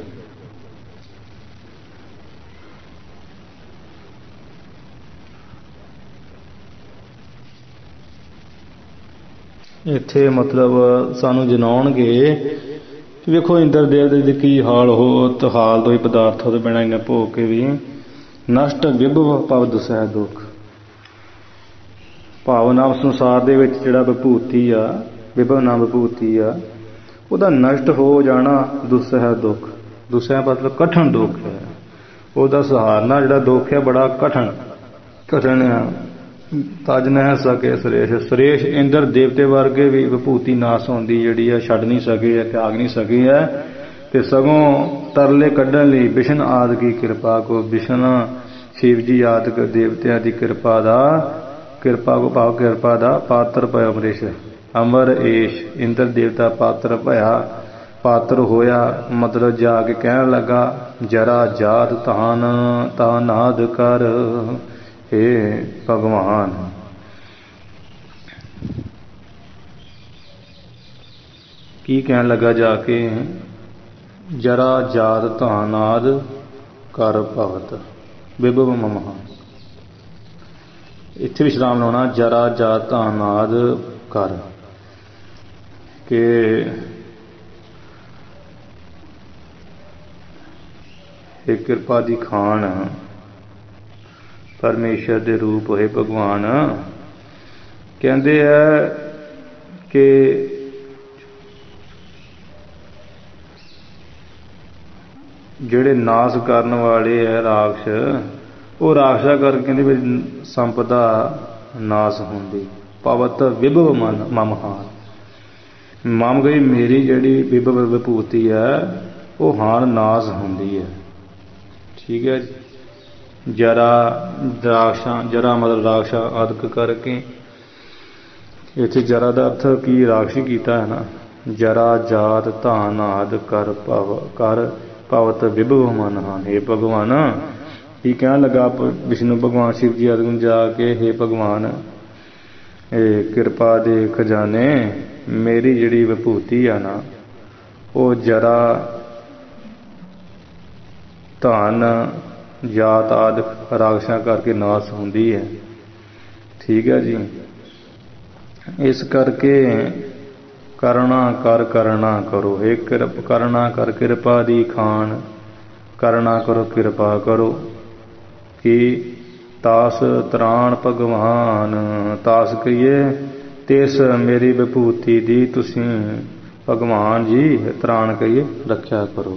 ਇੱਥੇ ਮਤਲਬ ਸਾਨੂੰ ਜਨਾਉਣਗੇ ਕਿ ਵੇਖੋ ਇੰਦਰ ਦੇਵਤੇ ਦੇ ਕੀ ਹਾਲ ਹੋ, ਹਾਲ ਤੋਂ ਹੀ ਪਦਾਰਥ ਉਹਦੇ ਬਿਨਾਂ ਇੰਨੇ ਭੋਗ ਕੇ ਵੀ ਨਸ਼ਟ ਵਿਭਵ ਭਵ ਦੁਸਹਿ ਦੁੱਖ। ਭਾਵਨਾ ਸੰਸਾਰ ਦੇ ਵਿੱਚ ਜਿਹੜਾ ਵਿਭੂਤੀ ਆ, ਵਿਭਵ ਨਾਮ ਵਿਭੂਤੀ ਆ, ਉਹਦਾ ਨਸ਼ਟ ਹੋ ਜਾਣਾ ਦੁਸਹਿ ਦੁੱਖ। ਦੁਸਹਿ ਮਤਲਬ ਕਠਨ ਦੁੱਖ ਹੈ। ਉਹਦਾ ਸਹਾਰਨਾ ਜਿਹੜਾ ਦੁੱਖ ਹੈ ਬੜਾ ਕਠਨ ਕਠਨ ਆ। ਤਜ ਨ ਸਕੇ ਸੁਰੇਸ਼, ਸੁਰੇਸ਼ ਇੰਦਰ ਦੇਵਤੇ ਵਰਗੇ ਵੀ ਵਿਭੂਤੀ ਨਾਸ ਹੁੰਦੀ ਜਿਹੜੀ ਆ ਛੱਡ ਨਹੀਂ ਸਕੇ ਹੈ, ਤਿਆਗ ਨਹੀਂ ਸਕੇ ਹੈ, ਤੇ ਸਗੋਂ ਤਰਲੇ ਕੱਢਣ ਲਈ ਵਿਸ਼ਨ ਆਦਿ ਕੀ ਕਿਰਪਾ ਕੋ, ਵਿਸ਼ਨ ਸ਼ਿਵ ਜੀ ਆਦਿਕ ਦੇਵਤਿਆਂ ਦੀ ਕਿਰਪਾ ਦਾ ਕਿਰਪਾ ਕੋ ਭਾਵ ਕਿਰਪਾ ਦਾ ਪਾਤਰ ਪਇਓ ਅਮਰੇਸ਼, ਅਮਰ ਏਸ਼ ਇੰਦਰ ਦੇਵਤਾ ਪਾਤਰ ਭਇਆ, ਪਾਤਰ ਹੋਇਆ। ਮਤਲਬ ਜਾ ਕੇ ਕਹਿਣ ਲੱਗਾ ਜਰਾ ਜਾਤ ਤਾਨ ਤਾਨਾਦ ਕਰ, ਹੇ ਭਗਵਾਨ ਕੀ ਕਹਿਣ ਲੱਗਾ ਜਾ ਕੇ, ਜਰਾ ਜਾਤ ਤਾਨਾਦ ਕਰ ਭਗਤ ਵਿਭਵ ਮਮਹਾ। ਇੱਥੇ ਵਿਸ਼ਰਾਮ ਲਾਉਣਾ, ਜਰਾ ਜਾਤ ਤਾਨਾਦ ਕਰ, ਕਿ ਇਹ ਕਿਰਪਾ ਦੀ ਖਾਨ ਪਰਮੇਸ਼ਰ ਦੇ ਰੂਪ ਹੋਏ ਭਗਵਾਨ। ਕਹਿੰਦੇ ਆ ਕਿ ਜਿਹੜੇ ਨਾਸ ਕਰਨ ਵਾਲੇ ਹੈ ਰਾਖਸ਼, ਉਹ ਰਾਖਸ਼ਾ ਕਰਕੇ ਕਹਿੰਦੇ ਵੀ ਸੰਪਦਾ ਨਾਸ ਹੁੰਦੀ। ਪਵਤ ਵਿਭਵ ਮਨ ਮਮਹਾਨ, ਮਮ ਗਈ ਮੇਰੀ ਜਿਹੜੀ ਵਿਭਵ ਵਿਭੂਤੀ ਹੈ ਉਹ ਹਾਨ ਨਾਸ ਹੁੰਦੀ ਹੈ। ਠੀਕ ਹੈ ਜੀ। ਜਰਾ ਰਾਖਸ਼ਾ, ਜਰਾ ਮਤਲਬ ਰਾਖਸ਼ਾ ਆਦਿਕ ਕਰਕੇ, ਇੱਥੇ ਜਰਾ ਦਾ ਅਰਥ ਕੀ ਰਾਖਸ਼ੀ ਕੀਤਾ ਹੈ ਨਾ। ਜਰਾ ਜਾਤ ਧਾਨ ਆਦਿ ਕਰ ਭਵ ਕਰ ਭਵਤ ਵਿਭਵ ਮਨ ਹਾਨ। ਹੇ ਭਗਵਾਨ ਕੀ ਕਹਿਣ ਲੱਗਾ ਵਿਸ਼ਨੂੰ ਭਗਵਾਨ ਸ਼ਿਵ ਜੀ ਆਦਿ ਨੂੰ ਜਾ ਕੇ, ਹੇ ਭਗਵਾਨ ਇਹ ਕਿਰਪਾ ਦੇ ਖਜ਼ਾਨੇ, ਮੇਰੀ ਜਿਹੜੀ ਵਿਭੂਤੀ ਆ ਨਾ ਉਹ ਜਰਾ ਧਨ ਜਾਤ ਆਦਿਕ ਰਾਖਸ਼ਾਂ ਕਰਕੇ ਨਾਸ ਹੁੰਦੀ ਹੈ। ਠੀਕ ਹੈ ਜੀ। ਇਸ ਕਰਕੇ ਕਰਨਾ ਕਰ ਕਰਨਾ ਕਰੋ, ਹੇ ਕਿਰਪ ਕਰਨਾ ਕਰ ਕਿਰਪਾ ਦੀ ਖਾਨ, ਕਰਨਾ ਕਰੋ ਕਿਰਪਾ ਕਰੋ ਕਿ ਤਾਸ ਤਰਾਣ ਭਗਵਾਨ, ਤਾਸ ਕਹੀਏ ਤਿਸ ਮੇਰੀ ਵਿਭੂਤੀ ਦੀ ਤੁਸੀਂ ਭਗਵਾਨ ਜੀ ਤਰਾਣ ਕਹੀਏ ਰੱਖਿਆ ਕਰੋ।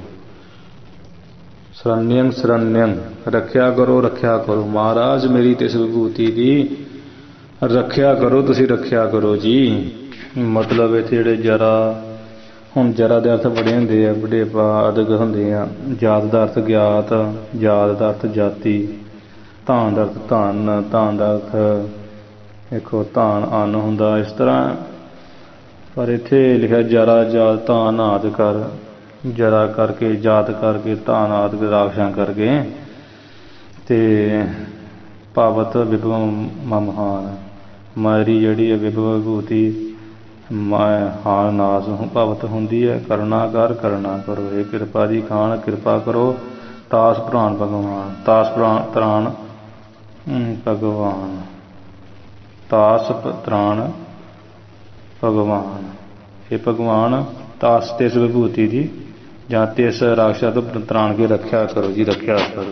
ਸਰਨਿਅੰ ਸਰਨਿਅੰ ਰੱਖਿਆ ਕਰੋ, ਰੱਖਿਆ ਕਰੋ ਮਹਾਰਾਜ ਮੇਰੀ ਤਿਸ ਵਿਭੂਤੀ ਦੀ ਰੱਖਿਆ ਕਰੋ, ਤੁਸੀਂ ਰੱਖਿਆ ਕਰੋ ਜੀ। ਮਤਲਬ ਇੱਥੇ ਜਿਹੜੇ ਜਰਾ, ਹੁਣ ਜਰਾ ਦੇ ਅਰਥ ਬੜੇ ਹੁੰਦੇ ਆ, ਵਡੇਪਾ ਆਦਿਕ ਹੁੰਦੇ ਆ। ਜਾਤ ਦਾ ਅਰਥ ਗਿਆਤ, ਜਾਤ ਦਾ ਅਰਥ ਜਾਤੀ, ਧਾਨ ਦਾ ਅਰਥ ਧਨ, ਧਾਨ ਦਾ ਅਰਥ ਦੇਖੋ ਧਾਨ ਅੰਨ ਹੁੰਦਾ ਇਸ ਤਰ੍ਹਾਂ। ਪਰ ਇੱਥੇ ਲਿਖਿਆ ਜਰਾ ਜਾਤ ਧਾਨ ਆਦਿ ਕਰ, ਜਰਾ ਕਰਕੇ ਜਾਤ ਕਰਕੇ ਧਾਨ ਆਦਿਕ ਰਾਖਸ਼ਾਂ ਕਰਕੇ, ਤੇ ਭਾਵਤ ਵਿਭਵ ਮਮਹਾਨ ਮਾਰੀ ਜਿਹੜੀ ਹੈ ਵਿਭਵ ਵਿਭੂਤੀ ਮੈਂ ਹਾਨ ਨਾਸ ਭਾਵਤ ਹੁੰਦੀ ਹੈ। ਕਰਨਾ ਕਰ ਕਰਨਾ ਕਰੋ, ਇਹ ਕਿਰਪਾ ਦੀ ਖਾਨ ਕਿਰਪਾ ਕਰੋ। ਤਾਸ ਪ੍ਰਾਣ ਭਗਵਾਨ, ਤਾਸ ਪ੍ਰਾਣ ਤਰਾਣ ਭਗਵਾਨ। ਤਾਸ ਤਰਾਣ ਭਗਵਾਨ। हे ਭਗਵਾਨ, ਤਾਸ ਤਿਸ ਵਿਭੂਤੀ ਦੀ ਜਾਂ ਤਿਸ ਰਾਖਸ਼ਾ ਤੋਂ ਤਰਾਣ ਕੇ ਰੱਖਿਆ ਕਰੋ ਜੀ, ਰੱਖਿਆ ਕਰੋ।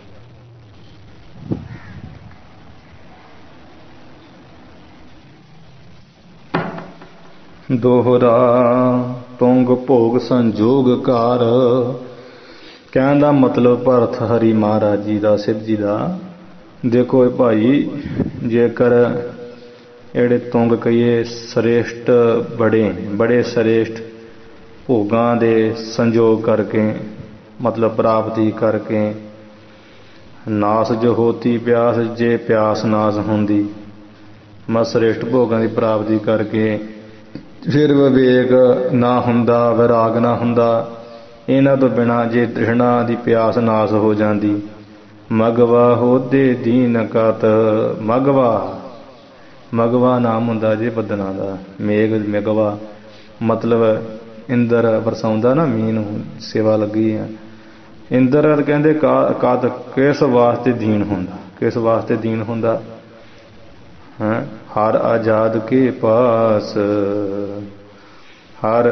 ਦੋਹਰਾ ਤੁੰਗ ਭੋਗ ਸੰਜੋਗ ਕਾਰ। ਕਹਿਣ ਦਾ ਮਤਲਬ ਭਰਤ ਹਰੀ ਮਹਾਰਾਜ ਜੀ ਦਾ, ਸਿੱਧ ਜੀ ਦਾ, ਦੇਖੋ ਇਹ ਭਾਈ, ਜੇਕਰ ਜਿਹੜੇ ਤੁੰਗ ਕਹੀਏ ਸ੍ਰੇਸ਼ਟ ਬੜੇ ਬੜੇ ਸ੍ਰੇਸ਼ਟ ਭੋਗਾਂ ਦੇ ਸੰਜੋਗ ਕਰਕੇ, ਮਤਲਬ ਪ੍ਰਾਪਤੀ ਕਰਕੇ, ਨਾਸ ਜੋ ਹੋਤੀ ਪਿਆਸ, ਜੇ ਪਿਆਸ ਨਾਸ ਹੁੰਦੀ, ਮੈਂ ਸ੍ਰੇਸ਼ਟ ਭੋਗਾਂ ਦੀ ਪ੍ਰਾਪਤੀ ਕਰਕੇ ਫਿਰ ਵਿਵੇਕ ਨਾ ਹੁੰਦਾ, ਵਿਰਾਗ ਨਾ ਹੁੰਦਾ, ਇਹਨਾਂ ਤੋਂ ਬਿਨਾਂ ਜੇ ਤ੍ਰਿਸ਼ਨਾ ਦੀ ਪਿਆਸ ਨਾਸ ਹੋ ਜਾਂਦੀ। ਮਗਵਾ ਹੋਦੇ ਦੀਨ ਕਤ। ਮਗਵਾ, ਮਗਵਾ ਨਾਮ ਹੁੰਦਾ ਜੇ ਬੱਦਲਾਂ ਦਾ, ਮੇਘ ਮਗਵਾ ਮਤਲਬ ਇੰਦਰ ਵਰਸਾਉਂਦਾ ਨਾ ਮੀਂਹ ਨੂੰ, ਸੇਵਾ ਲੱਗੀ ਆ। ਇੰਦਰ ਕਹਿੰਦੇ ਕਤ ਕਿਸ ਵਾਸਤੇ ਦੀਨ ਹੁੰਦਾ, ਕਿਸ ਵਾਸਤੇ ਦੀਨ ਹੁੰਦਾ ਹੈ। ਹਰ ਆਜ਼ਾਦ ਕੇ ਪਾਸ, ਹਰ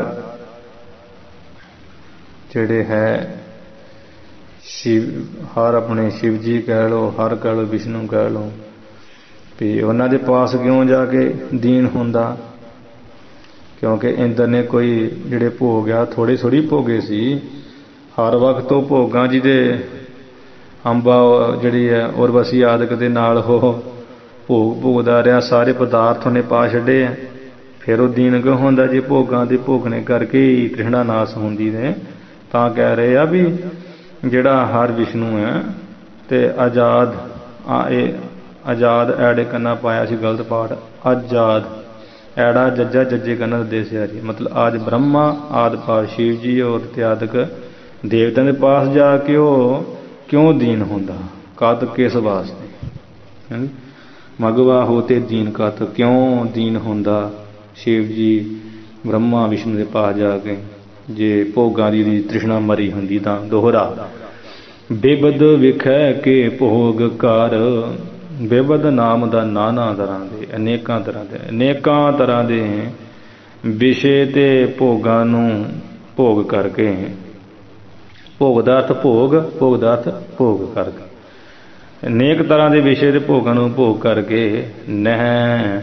ਜਿਹੜੇ ਹੈ ਸ਼ਿਵ, ਹਰ ਆਪਣੇ ਸ਼ਿਵ ਜੀ ਕਹਿ ਲਓ, ਹਰ ਕਹਿ ਲਓ, ਵਿਸ਼ਨੂੰ ਕਹਿ ਲਓ, ਵੀ ਉਹਨਾਂ ਦੇ ਪਾਸ ਕਿਉਂ ਜਾ ਕੇ ਦੀਨ ਹੁੰਦਾ? ਕਿਉਂਕਿ ਇੰਦਰ ਨੇ ਕੋਈ ਜਿਹੜੇ ਭੋਗ ਆ ਥੋੜੇ ਥੋੜੀ ਭੋਗੇ ਸੀ, ਹਰ ਵਕਤ ਉਹ ਭੋਗਾਂ ਜਿਹਦੇ ਅੰਬਾ ਜਿਹੜੀ ਹੈ ਉਰਵਸੀ ਆਦਿਕ ਦੇ ਨਾਲ ਉਹ ਭੋਗ ਭੋਗਦਾ ਰਿਹਾ, ਸਾਰੇ ਪਦਾਰਥ ਉਹਨੇ ਪਾ ਛੱਡੇ ਆ, ਫਿਰ ਉਹ ਦੀਨ ਕਿਉਂ ਹੁੰਦਾ? ਜੇ ਭੋਗਾਂ ਦੇ ਭੋਗਣੇ ਕਰਕੇ ਹੀ ਤ੍ਰਿਸ਼ਨਾ ਨਾਸ ਹੁੰਦੀ ਨੇ। ਤਾਂ ਕਹਿ ਰਹੇ ਆ ਵੀ ਜਿਹੜਾ ਹਰ ਵਿਸ਼ਨੂੰ ਹੈ ਤੇ ਆਜ਼ਾਦ, ਆ ਇਹ ਆਜ਼ਾਦ ਐੜੇ ਕੰਨਾ ਪਾਇਆ ਸੀ ਗਲਤ ਪਾਠ, ਆਜ਼ਾਦ ਐੜਾ ਜੱਜਾ ਜੱਜੇ ਕੰਨਾ ਦੇਸਿਆ ਜੀ, ਮਤਲਬ ਆਜ ਬ੍ਰਹਮਾ ਆਦਿ ਪਾਠ ਸ਼ਿਵ ਜੀ ਔਰ ਇਤਿਆਦਿਕ ਦੇਵਤਿਆਂ ਦੇ ਪਾਸ ਜਾ ਕੇ ਉਹ ਕਿਉਂ ਦੀਨ ਹੁੰਦਾ? ਕਦ ਕਿਸ ਵਾਸਤੇ? ਮਗਵਾ ਹੋਤੇ ਦੀਨ ਕਤ, ਕਿਉਂ ਦੀਨ ਹੁੰਦਾ ਸ਼ਿਵ ਜੀ ਬ੍ਰਹਮਾ ਵਿਸ਼ਨੂੰ ਦੇ ਪਾਸ ਜਾ ਕੇ? ਜੇ ਭੋਗਾਂ ਦੀ ਤ੍ਰਿਸ਼ਨਾ ਮਰੀ ਹੁੰਦੀ ਤਾਂ। ਦੋਹਰਾ ਬੇਬਦ ਵਿਖੈ ਕੇ ਭੋਗ ਕਰ। ਬੇਬਦ ਨਾਮ ਦਾ ਨਾਨਾ ਤਰ੍ਹਾਂ ਦੇ, ਅਨੇਕਾਂ ਤਰ੍ਹਾਂ ਦੇ, ਅਨੇਕਾਂ ਤਰ੍ਹਾਂ ਦੇ ਵਿਸ਼ੇ ਤੇ ਭੋਗਾਂ ਨੂੰ ਭੋਗ ਕਰਕੇ, ਭੋਗ ਦਾ ਅਰਥ ਭੋਗ, ਭੋਗ ਦਾ ਅਰਥ ਭੋਗ ਕਰਕੇ, ਅਨੇਕ ਤਰ੍ਹਾਂ ਦੇ ਵਿਸ਼ੇ ਤੇ ਭੋਗਾਂ ਨੂੰ ਭੋਗ ਕਰਕੇ ਨਹਿ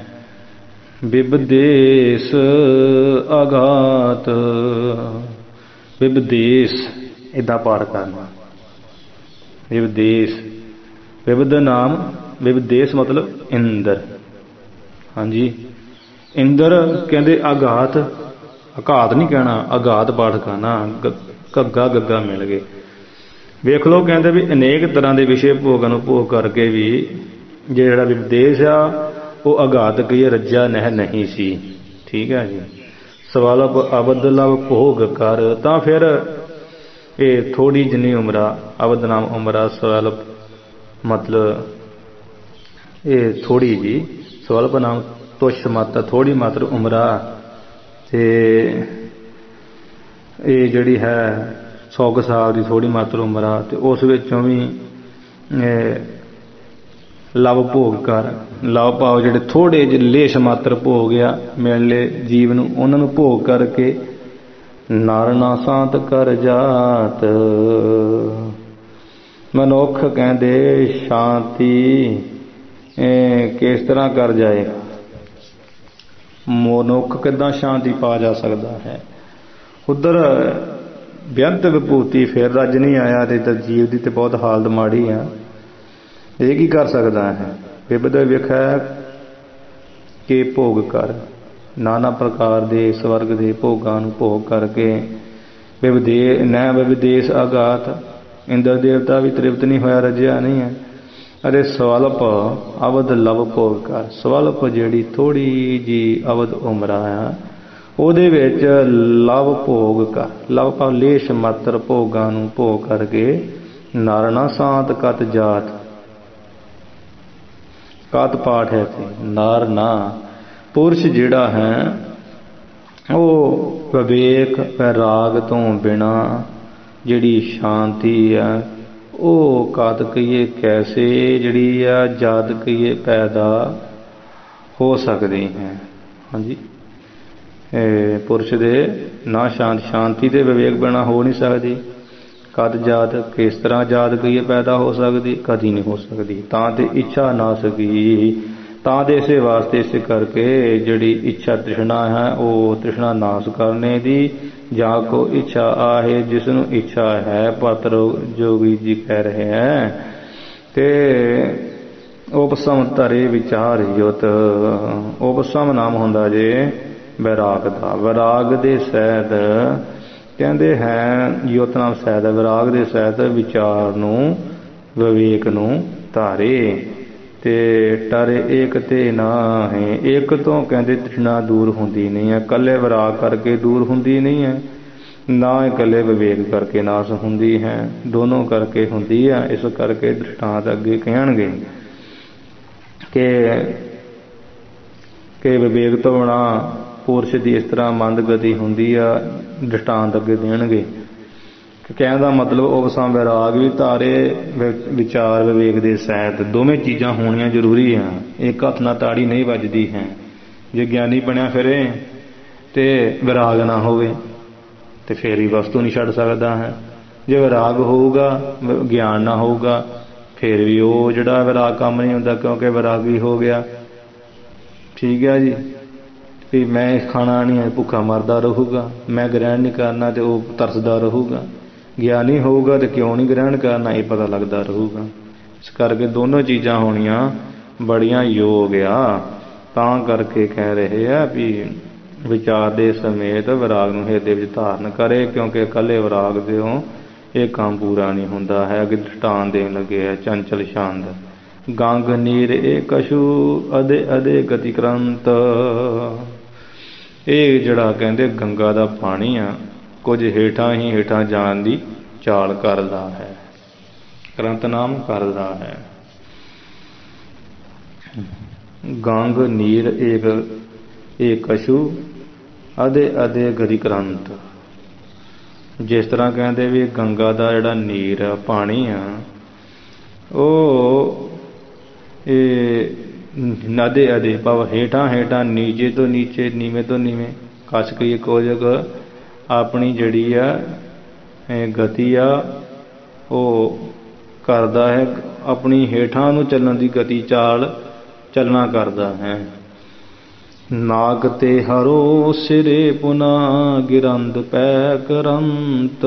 ਬਿਬਦੇਸ ਆਘਾਤ। ਬਿਬਦੇਸ ਏਦਾਂ ਪਾਠ ਕਰਨਾ, ਵਿਵਦੇਸ, ਵਿਵਦ ਨਾਮ, ਵਿਵਦੇਸ ਮਤਲਬ ਇੰਦਰ। ਹਾਂਜੀ, ਇੰਦਰ ਕਹਿੰਦੇ ਆਘਾਤ, ਆਘਾਤ ਨਹੀਂ ਕਹਿਣਾ, ਆਘਾਤ ਪਾਠ ਕਰਨਾ, ਘੱਗਾ ਗੱਗਾ ਮਿਲ ਗਏ। ਵੇਖ ਲਓ, ਕਹਿੰਦੇ ਵੀ ਅਨੇਕ ਤਰ੍ਹਾਂ ਦੇ ਵਿਸ਼ੇ ਭੋਗਾਂ ਨੂੰ ਭੋਗ ਕਰਕੇ ਵੀ ਜਿਹੜਾ ਵਿਵਦੇਸ ਆ ਉਹ ਆਘਾਤ ਕਹੀਏ ਰੱਜਾ ਨਹਿ ਨਹੀਂ ਸੀ। ਠੀਕ ਹੈ ਜੀ। ਸਵਾਲਪ ਅਬਦ ਲਵ ਭੋਗ ਕਰ, ਤਾਂ ਫਿਰ ਇਹ ਥੋੜੀ ਜਿੰਨੀ ਉਮਰਾ, ਅਬਦ ਨਾਮ ਉਮਰਾ, ਸਵਾਲਪ ਮਤਲਬ ਇਹ ਥੋੜੀ ਜੀ, ਸਵਾਲਪ ਨਾਮ ਤੁਸ਼ ਮਾਤਰ, ਥੋੜੀ ਮਾਤਰ ਉਮਰਾ, ਤੇ ਇਹ ਜਿਹੜੀ ਹੈ ਸੌ ਕੁ ਸਾਲ ਦੀ ਥੋੜੀ ਮਾਤਰ ਉਮਰ ਆ, ਤੇ ਉਸ ਵਿੱਚੋਂ ਵੀ ਲਵ ਭੋਗ ਕਰ। ਲਵ ਭਾਵ ਜਿਹੜੇ ਥੋੜੇ ਜਿਹੇ ਲੇਸ਼ ਮਾਤਰ ਭੋਗ ਆ ਮਿਲਲੇ ਜੀਵ ਨੂੰ, ਉਹਨਾਂ ਨੂੰ ਭੋਗ ਕਰਕੇ ਨਰ ਨਾ ਸਾਂਤ ਕਰ ਜਾਤ। ਮਨੁੱਖ ਕਹਿੰਦੇ ਸ਼ਾਂਤੀ ਕਿਸ ਤਰ੍ਹਾਂ ਕਰ ਜਾਏਗਾ? ਮਨੁੱਖ ਕਿੱਦਾਂ ਸ਼ਾਂਤੀ ਪਾ ਜਾ ਸਕਦਾ ਹੈ? ਉਧਰ ਬੇਅੰਤ ਵਿਭੂਤੀ ਫਿਰ ਰੱਜ ਨਹੀਂ ਆਇਆ ਤੇ ਜੀਵ ਦੀ ਤੇ ਬਹੁਤ ਹਾਲਤ ਮਾੜੀ ਆ। ਇਹ ਕੀ ਕਰ ਸਕਦਾ ਹੈ? ਬਿਬਦ ਵੇਖਿਆ ਕਿ ਭੋਗ ਕਰ, ਨਾਨਾ ਪ੍ਰਕਾਰ ਦੇ ਸਵਰਗ ਦੇ ਭੋਗਾਂ ਨੂੰ ਭੋਗ ਕਰਕੇ ਵਿਵਦੇ ਨੈ ਵਿਵਦੇਸ ਆਘਾਤ। ਇੰਦਰ ਦੇਵਤਾ ਵੀ ਤ੍ਰਿਪਤ ਨਹੀਂ ਹੋਇਆ, ਰੱਜਿਆ ਨਹੀਂ ਹੈ। ਅਰੇ ਸਵਲਪ ਅਵਧ ਲਵ ਭੋਗ ਕਰ। ਸਵਲਪ ਜਿਹੜੀ ਥੋੜੀ ਜੀ ਅਵਧ ਉਮਰਾ ਆ ਉਹਦੇ ਵਿੱਚ ਲਵ ਭੋਗ ਕਰ। ਲਵ ਭਾਵ ਲੇਸ਼ ਮਾਤਰ ਭੋਗਾਂ ਨੂੰ ਭੋਗ ਕਰਕੇ ਨਰ ਨਾ ਸਾਂਤ ਕਤ ਜਾਤ। ਕਤ ਪਾਠ ਹੈ ਤੇ ਨਰ ਨਾ, ਪੁਰਸ਼ ਜਿਹੜਾ ਹੈ ਉਹ ਵਿਵੇਕ ਵੈਰਾਗ ਤੋਂ ਬਿਨਾਂ ਜਿਹੜੀ ਸ਼ਾਂਤੀ ਆ ਉਹ ਕਦ ਕਹੀਏ ਕੈਸੇ ਜਿਹੜੀ ਆ ਜਦ ਕਹੀਏ ਪੈਦਾ ਹੋ ਸਕਦੀ ਹੈ। ਹਾਂਜੀ, ਪੁਰਸ਼ ਦੇ ਨਾ ਸ਼ਾਂਤ ਸ਼ਾਂਤੀ ਦੇ ਵਿਵੇਕ ਬਿਨਾਂ ਹੋ ਨਹੀਂ ਸਕਦੀ। ਕਦ ਜਾਤ ਕਿਸ ਤਰ੍ਹਾਂ ਜਾਤ ਕਹੀਏ ਪੈਦਾ ਹੋ ਸਕਦੀ, ਕਦੀ ਨਹੀਂ ਹੋ ਸਕਦੀ। ਤਾਂ ਤੇ ਇੱਛਾ ਨਾ ਸਕੀ, ਤਾਂ ਦੇ ਇਸੇ ਵਾਸਤੇ ਇਸੇ ਕਰਕੇ ਜਿਹੜੀ ਇੱਛਾ ਤ੍ਰਿਸ਼ਨਾ ਹੈ ਉਹ ਤ੍ਰਿਸ਼ਨਾ ਨਾਸ ਕਰਨੇ ਦੀ, ਜਾਂ ਕੋ ਇੱਛਾ ਆਹੇ ਜਿਸ ਨੂੰ ਇੱਛਾ ਹੈ। ਪਤਰ ਜੋਗੀ ਜੀ ਕਹਿ ਰਹੇ ਹੈ ਤੇ ਉਪਸਮ ਧਰੇ ਵਿਚਾਰ ਯੁਤ। ਉਪਸਮ ਨਾਮ ਹੁੰਦਾ ਜੇ ਵੈਰਾਗ ਦਾ। ਵੈਰਾਗ ਦੇ ਸਹਿਤ ਕਹਿੰਦੇ ਹੈ ਯੁਤ ਨਾਮ ਸਹਿਤ, ਵੈਰਾਗ ਦੇ ਸਹਿਤ ਵਿਚਾਰ ਨੂੰ ਵਿਵੇਕ ਨੂੰ ਧਾਰੇ ਤੇ ਟਰੇ ਏਕ ਤੇ ਨਾ ਹੈ। ਇੱਕ ਤੋਂ ਕਹਿੰਦੇ ਤ੍ਰਿਸ਼ਨਾ ਦੂਰ ਹੁੰਦੀ ਨਹੀਂ ਹੈ, ਇਕੱਲੇ ਵਿਰਾਗ ਕਰਕੇ ਦੂਰ ਹੁੰਦੀ ਨਹੀਂ ਹੈ, ਨਾ ਇਕੱਲੇ ਵਿਵੇਕ ਕਰਕੇ ਨਾਸ ਹੁੰਦੀ ਹੈ, ਦੋਨੋਂ ਕਰਕੇ ਹੁੰਦੀ ਹੈ। ਇਸ ਕਰਕੇ ਦ੍ਰਿਸ਼ਟਾਂਤ ਅੱਗੇ ਕਹਿਣਗੇ ਕਿ ਕਿ ਵਿਵੇਕ ਤੋਂ ਬਿਨਾਂ ਪੁਰਸ਼ ਦੀ ਇਸ ਤਰ੍ਹਾਂ ਮੰਦ ਗਤੀ ਹੁੰਦੀ ਆ। ਦ੍ਰਿਸ਼ਟਾਂਤ ਅੱਗੇ ਦੇਣਗੇ। ਕਹਿਣ ਦਾ ਮਤਲਬ ਉਪਸਮ ਵੈਰਾਗ ਵੀ ਧਾਰੇ, ਵਿਚਾਰ ਵਿਵੇਕ ਦੇ ਸਹਿਤ, ਦੋਵੇਂ ਚੀਜ਼ਾਂ ਹੋਣੀਆਂ ਜ਼ਰੂਰੀ ਆ। ਇੱਕ ਹੱਥ ਨਾਲ ਤਾੜੀ ਨਹੀਂ ਵੱਜਦੀ ਹੈ। ਜੇ ਗਿਆਨੀ ਬਣਿਆ ਫਿਰੇ ਤੇ ਵਿਰਾਗ ਨਾ ਹੋਵੇ ਤੇ ਫੇਰ ਹੀ ਵਸਤੂ ਨਹੀਂ ਛੱਡ ਸਕਦਾ ਹੈ। ਜੇ ਵਿਰਾਗ ਹੋਊਗਾ, ਗਿਆਨ ਨਾ ਹੋਊਗਾ, ਫੇਰ ਵੀ ਉਹ ਜਿਹੜਾ ਵਿਰਾਗ ਕੰਮ ਨਹੀਂ ਹੁੰਦਾ, ਕਿਉਂਕਿ ਵਿਰਾਗੀ ਹੋ ਗਿਆ। ਠੀਕ ਹੈ ਜੀ, ਵੀ ਮੈਂ ਖਾਣਾ ਨਹੀਂ ਹੈ, ਭੁੱਖਾ ਮਰਦਾ ਰਹੂਗਾ। ਮੈਂ ਗ੍ਰਹਿਣ ਨਹੀਂ ਕਰਨਾ ਤੇ ਉਹ ਤਰਸਦਾ ਰਹੂਗਾ। ਗਿਆਨੀ ਹੋਊਗਾ ਤੇ ਕਿਉਂ ਨਹੀਂ ਗ੍ਰਹਿਣ ਕਰਨਾ, ਇਹ ਪਤਾ ਲੱਗਦਾ ਰਹੂਗਾ। ਇਸ ਕਰਕੇ ਦੋਨੋਂ ਚੀਜ਼ਾਂ ਹੋਣੀਆਂ ਬੜੀਆਂ ਯੋਗ ਆ। ਤਾਂ ਕਰਕੇ ਕਹਿ ਰਹੇ ਆ ਵੀ ਵਿਚਾਰ ਦੇ ਸਮੇਤ ਵਿਰਾਗ ਨੂੰ ਹਿਰਦੇ ਵਿੱਚ ਧਾਰਨ ਕਰੇ, ਕਿਉਂਕਿ ਇਕੱਲੇ ਵਿਰਾਗ ਦਿਓ ਇਹ ਕੰਮ ਪੂਰਾ ਨਹੀਂ ਹੁੰਦਾ ਹੈ। ਅੱਗੇ ਦ੍ਰਿਸ਼ਟਾਂਤ ਦੇਣ ਲੱਗੇ ਹੈ ਚੰਚਲ ਛੰਦ। ਗੰਗ ਨੀਰ ਇਹ ਕਛੂ ਅਦੇ ਅਦੇ ਗਤੀ ਕਰੰਤ। ਇਹ ਜਿਹੜਾ ਕਹਿੰਦੇ ਗੰਗਾ ਦਾ ਪਾਣੀ ਆ, ਕੁਝ ਹੇਠਾਂ ਹੀ ਹੇਠਾਂ ਜਾਣ ਦੀ ਚਾਲ ਕਰਦਾ ਹੈ। ਕਰੰਤ ਨਾਮ ਕਰਦਾ ਹੈ। ਗੰਗ ਨੀਰ ਏਕ ਇਹ ਕਛੂ ਅਦੇ ਅਦੇ ਗਤੀ ਕਰੰਤ। ਜਿਸ ਤਰ੍ਹਾਂ ਕਹਿੰਦੇ ਵੀ ਗੰਗਾ ਦਾ ਜਿਹੜਾ ਨੀਰ ਆ, ਪਾਣੀ ਆ, ਉਹ ਇਹ ਨਦੇ ਅਦੇ ਭਾਵ ਹੇਠਾਂ ਹੇਠਾਂ, ਨੀਚੇ ਤੋਂ ਨੀਚੇ, ਨੀਵੇਂ ਤੋਂ ਨੀਵੇਂ ਕੱਛ ਕਹੀਏ ਕੁਝ ਆਪਣੀ ਜਿਹੜੀ ਆ ਗਤੀ ਆ ਉਹ ਕਰਦਾ ਹੈ। ਆਪਣੀ ਹੇਠਾਂ ਨੂੰ ਚੱਲਣ ਦੀ ਗਤੀ ਚਾਲ ਚੱਲਣਾ ਕਰਦਾ ਹੈ। ਨਾਗ ਤੇ ਹਰੋ ਸਿਰੇ ਪੁਨਾ ਗਿਰੰਦ ਪੈ ਕਰੰਤ।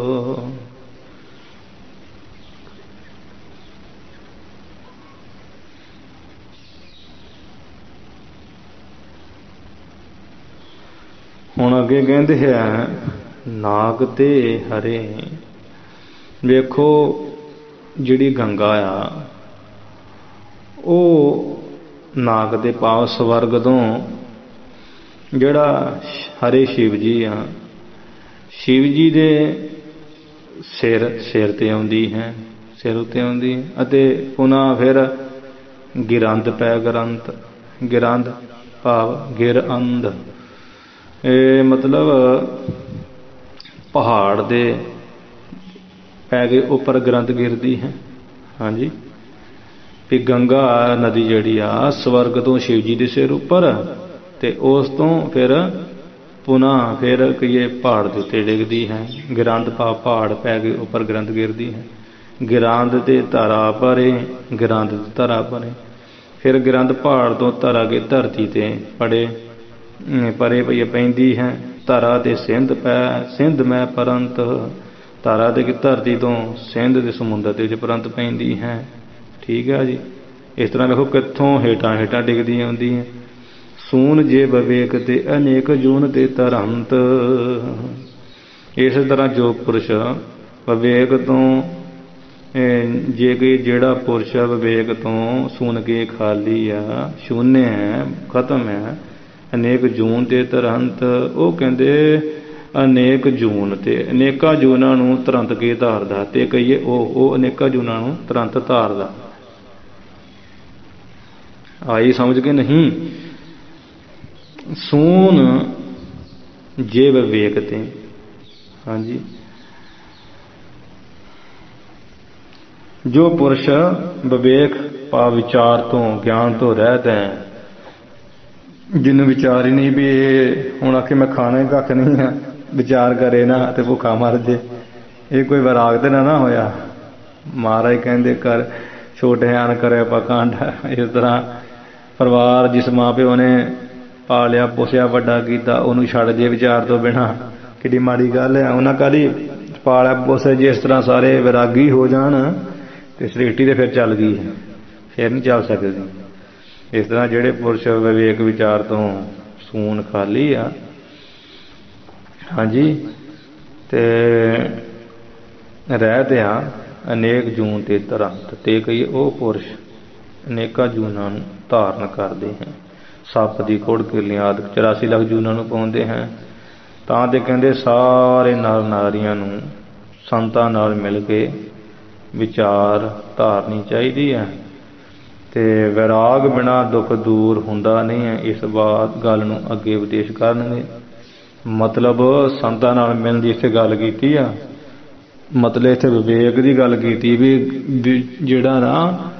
ਹੁਣ ਅੱਗੇ ਕਹਿੰਦੇ ਹੈ ਨਾਗ ਤੇ ਹਰੇ। ਵੇਖੋ ਜਿਹੜੀ ਗੰਗਾ ਆ ਉਹ ਨਾਗ ਦੇ ਭਾਵ ਸਵਰਗ ਤੋਂ ਜਿਹੜਾ ਹਰੇ ਸ਼ਿਵ ਜੀ ਆ, ਸ਼ਿਵ ਜੀ ਦੇ ਸਿਰ ਸਿਰ ਤੇ ਆਉਂਦੀ ਹੈ, ਸਿਰ ਉੱਤੇ ਆਉਂਦੀ ਹੈ। ਅਤੇ ਪੁਨः ਫਿਰ ਗਿਰੰਦ ਪੈ ਗਰੰਤ। ਗਿਰੰਦ ਭਾਵ ਗਿਰ ਅੰਧ, ਇਹ ਮਤਲਬ ਪਹਾੜ ਦੇ ਪੈ ਕੇ ਉੱਪਰ ਗਰੰਤ ਗਿਰਦੀ ਹੈ। ਹਾਂਜੀ, ਵੀ ਗੰਗਾ ਨਦੀ ਜਿਹੜੀ ਆ ਸਵਰਗ ਤੋਂ ਸ਼ਿਵ ਜੀ ਦੇ ਸਿਰ ਉੱਪਰ, ਤੇ ਉਸ ਤੋਂ ਫਿਰ ਪੁਨः ਫਿਰ ਕਹੀਏ ਪਹਾੜ ਦੇ ਉੱਤੇ ਡਿੱਗਦੀ ਹੈ। ਗਿਰੰਦ ਭਾਵ ਪਹਾੜ ਪੈ ਕੇ ਉੱਪਰ ਗਰੰਤ ਗਿਰਦੀ ਹੈ। ਗਿਰੰਦ ਤੇ ਧਰਾ ਪਰੇ, ਗਿਰੰਦ ਤੇ ਧਰਾ ਪਰੇ, ਫਿਰ ਗਿਰੰਦ ਪਹਾੜ ਤੋਂ ਧਰਾ ਕੇ ਧਰਤੀ ਤੇ ਪੜੇ ਪਰੇ ਪਈ ਪੈਂਦੀ ਹੈ। ਧਰਾ ਤੇ ਸਿੰਧ ਪੈ, ਸਿੰਧ ਮੈਂ ਪਰੰਤ। ਧਾਰਾ ਤੇ ਧਰਤੀ ਤੋਂ ਸਿੰਧ ਦੇ ਸਮੁੰਦਰ ਦੇ ਵਿੱਚ ਪਰੰਤ ਪੈਂਦੀ ਹੈ। ਠੀਕ ਹੈ ਜੀ। ਇਸ ਤਰ੍ਹਾਂ ਵੇਖੋ ਕਿੱਥੋਂ ਹੇਠਾਂ ਹੇਠਾਂ ਡਿੱਗਦੀ ਆਉਂਦੀ ਹੈ। ਸੂਨ ਜੇ ਵਿਵੇਕ ਤੇ ਅਨੇਕ ਜੂਨ ਤੇ ਧਰੰਤ। ਇਸੇ ਤਰ੍ਹਾਂ ਜੋ ਪੁਰਸ਼ ਵਿਵੇਕ ਤੋਂ ਜੇ ਕੋਈ ਜਿਹੜਾ ਪੁਰਸ਼ ਵਿਵੇਕ ਤੋਂ ਸੁਣ ਕੇ ਖਾਲੀ ਆ, ਸ਼ੂਨਯ ਹੈ, ਖਤਮ ਹੈ, ਅਨੇਕ ਜੂਨ ਤੇ ਧਰੰਤ। ਉਹ ਕਹਿੰਦੇ ਅਨੇਕ ਜੂਨ ਤੇ ਅਨੇਕਾਂ ਜੂਨਾਂ ਨੂੰ ਤੁਰੰਤ ਕੇ ਧਾਰਦਾ, ਤੇ ਕਹੀਏ ਉਹ ਉਹ ਅਨੇਕਾਂ ਜੂਨਾਂ ਨੂੰ ਤੁਰੰਤ ਧਾਰਦਾ। ਆਈ ਸਮਝ ਕੇ ਨਹੀਂ। ਸੂਨ ਜੇ ਵਿਵੇਕ ਤੇ, ਹਾਂਜੀ, ਜੋ ਪੁਰਸ਼ ਵਿਵੇਕ ਭਾਵ ਵਿਚਾਰ ਤੋਂ ਗਿਆਨ ਤੋਂ ਰਹਿਤ ਹੈ, जिन्हों विचार ही नहीं भी ये हुण आखे मैं खाना ही कख नहीं है, विचार करे ना तो भुखा मर जे, ये कोई वैराग तो ना ना होया। महाराज कहते कर छोटे आन करे पकांडा। इस तरह परिवार जिस माँ प्यो ने पालिया पोसिया वड्डा कीता उन्होंने छड़ जे विचार तो बिना, कि माड़ी गल है। उन्हें कदी पालिया पोसिया जिस तरह सारे वैरागी हो जान तो सृष्टि तो फिर चल गई, फिर नहीं चल सकती। इस तरह जेड़े पुरुष विवेक विचार तो सून खाली आ, हाँ जी, ते रहते आ अनेक जून ते तरंत ते कई वो पुरुष अनेका जूना धारण करते हैं। सप की कुड़ किरलियां आदि चौरासी लख जूना पाते हैं। तां ते कहते सारे नर नारियां नूं संतां नाल मिल के विचार धारनी चाहिए है। ते वैराग बिना दुख दूर हुंदा नहीं है। इस बात गल नूं अगे उपदेश करनगे। मतलब संतां नाल मिलण दी इत्थे गल कीती आ, मतलब इत्थे विवेक की गल कीती भी जिहड़ा ना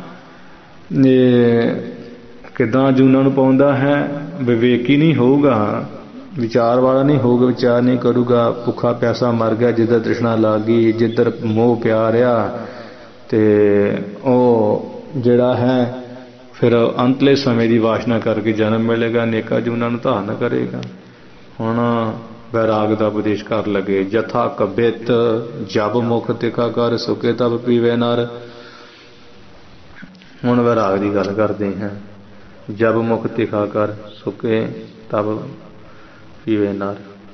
किदां जूना नूं पाउंदा है, विवेकी नहीं होगा, विचार वाला नहीं होगा, विचार नहीं करूगा, भुखा प्यासा मर गया, जिधर तृष्णा लग गई, जिधर मोह प्यार आ ते ओ जिहड़ा है फिर अंतले समय की वासना करके जन्म मिलेगा, अनेका जूना नूं धारण करेगा। हुण वैराग का उपदेश कर लगे। जथा कबित जब मुख तिखा कर सुके तब पीवे नर। हुण वैराग की गल करते हैं। जब मुख तिखा कर सुके तब पीवे नर।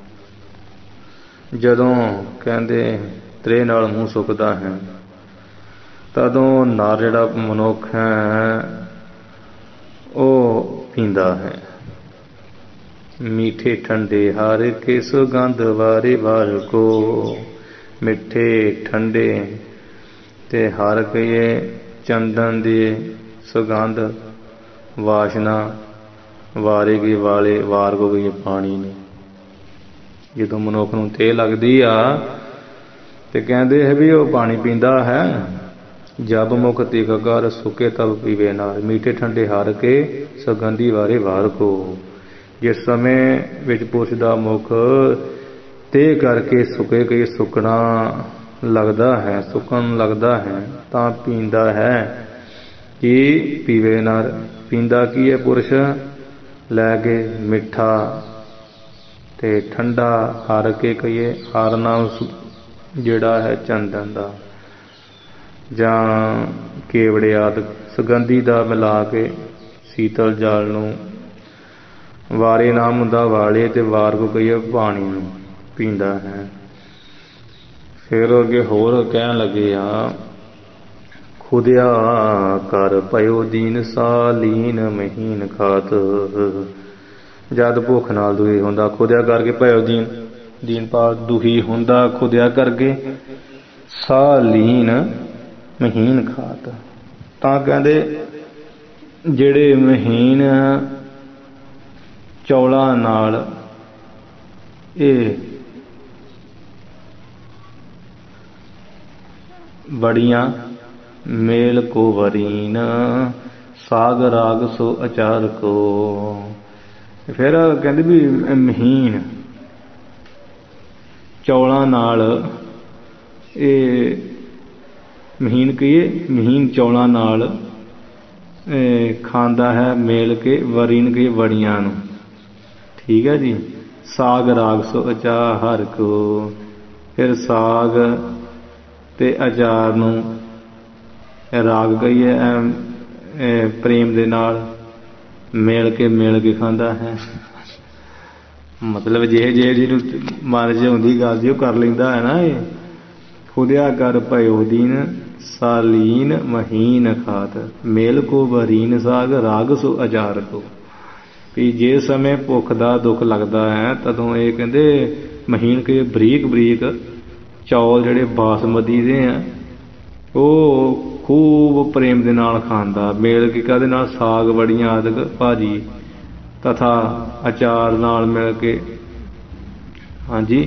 जदों कहते त्रे नाल मूँह सुकदा है तदों नर जिहड़ा मनुख है वो पींदा है। मीठे ठंडे हर के सुगंध वारे वार को। मिठे ठंडे ते हर के चंदन दी सुगंध वासना वारे के वाले वार को गई पानी ने। जो मनुख नूं ते लगदी आ ते कहंदे है भी वो पानी पींदा है। जब मुख तिख कर सुके तब पीवे नार। मीठे ठंडे हर के सुगंधी वारे वार को। जिस समय विच पुरुष दा मुख ते करके सुके कई सुकना लगदा है, सुकन लगदा है तां पींदा है कि पीवे नार। पींदा की है पुरुष लैके मिठा ते ठंडा हर के कहिए हर नाम जिहड़ा है चंदन दा जां केवड़े आदि सुगंधी दा मिला के शीतल जल नूं वारे नाम हुंदा वाले ते वार को कहिए पानी नूं पींदा है। फिर अगे होर कहण लगे आ खुदिया कर पयो दीन सालीन महीन खात। जद भुख नाल दुखी हुंदा खुदिया करके पयो दीन दीन पाल दुखी हुंदा खुदिया करके सालीन महीन खात। तां कहंदे जिहड़े महीन चौलां नाल ये बड़ियां मेल को वरीन साग राग सो अचार को। फिर कहंदे भी महीन चौलां नाल ये महीन कहिए महीन चौलां नाल खांदा है मेल के वरीन के वड़ियां नूं। ठीक है जी। साग राग सो अचार को। फिर साग ते अचार नूं राग कहिए प्रेम दे नाल मेल के मेल के खांदा है। मतलब जे जे जिहनूं मन च आउंदी गल जी कर लैंदा है ना। ये खुदिया कर पयो दीन सालीन महीन खात मेल को वरीन साग राग सो अचार को। भी जे समय भुख दा दुख लगदा है तदों ये कहंदे महीन के बरीक बरीक चौल जिहड़े बासमती दे हैं वो खूब प्रेम दे नाल खांदा। मेल के कहदे नाल साग बड़ियां आदि भाजी तथा अचार नाल मिल के। हाँ जी।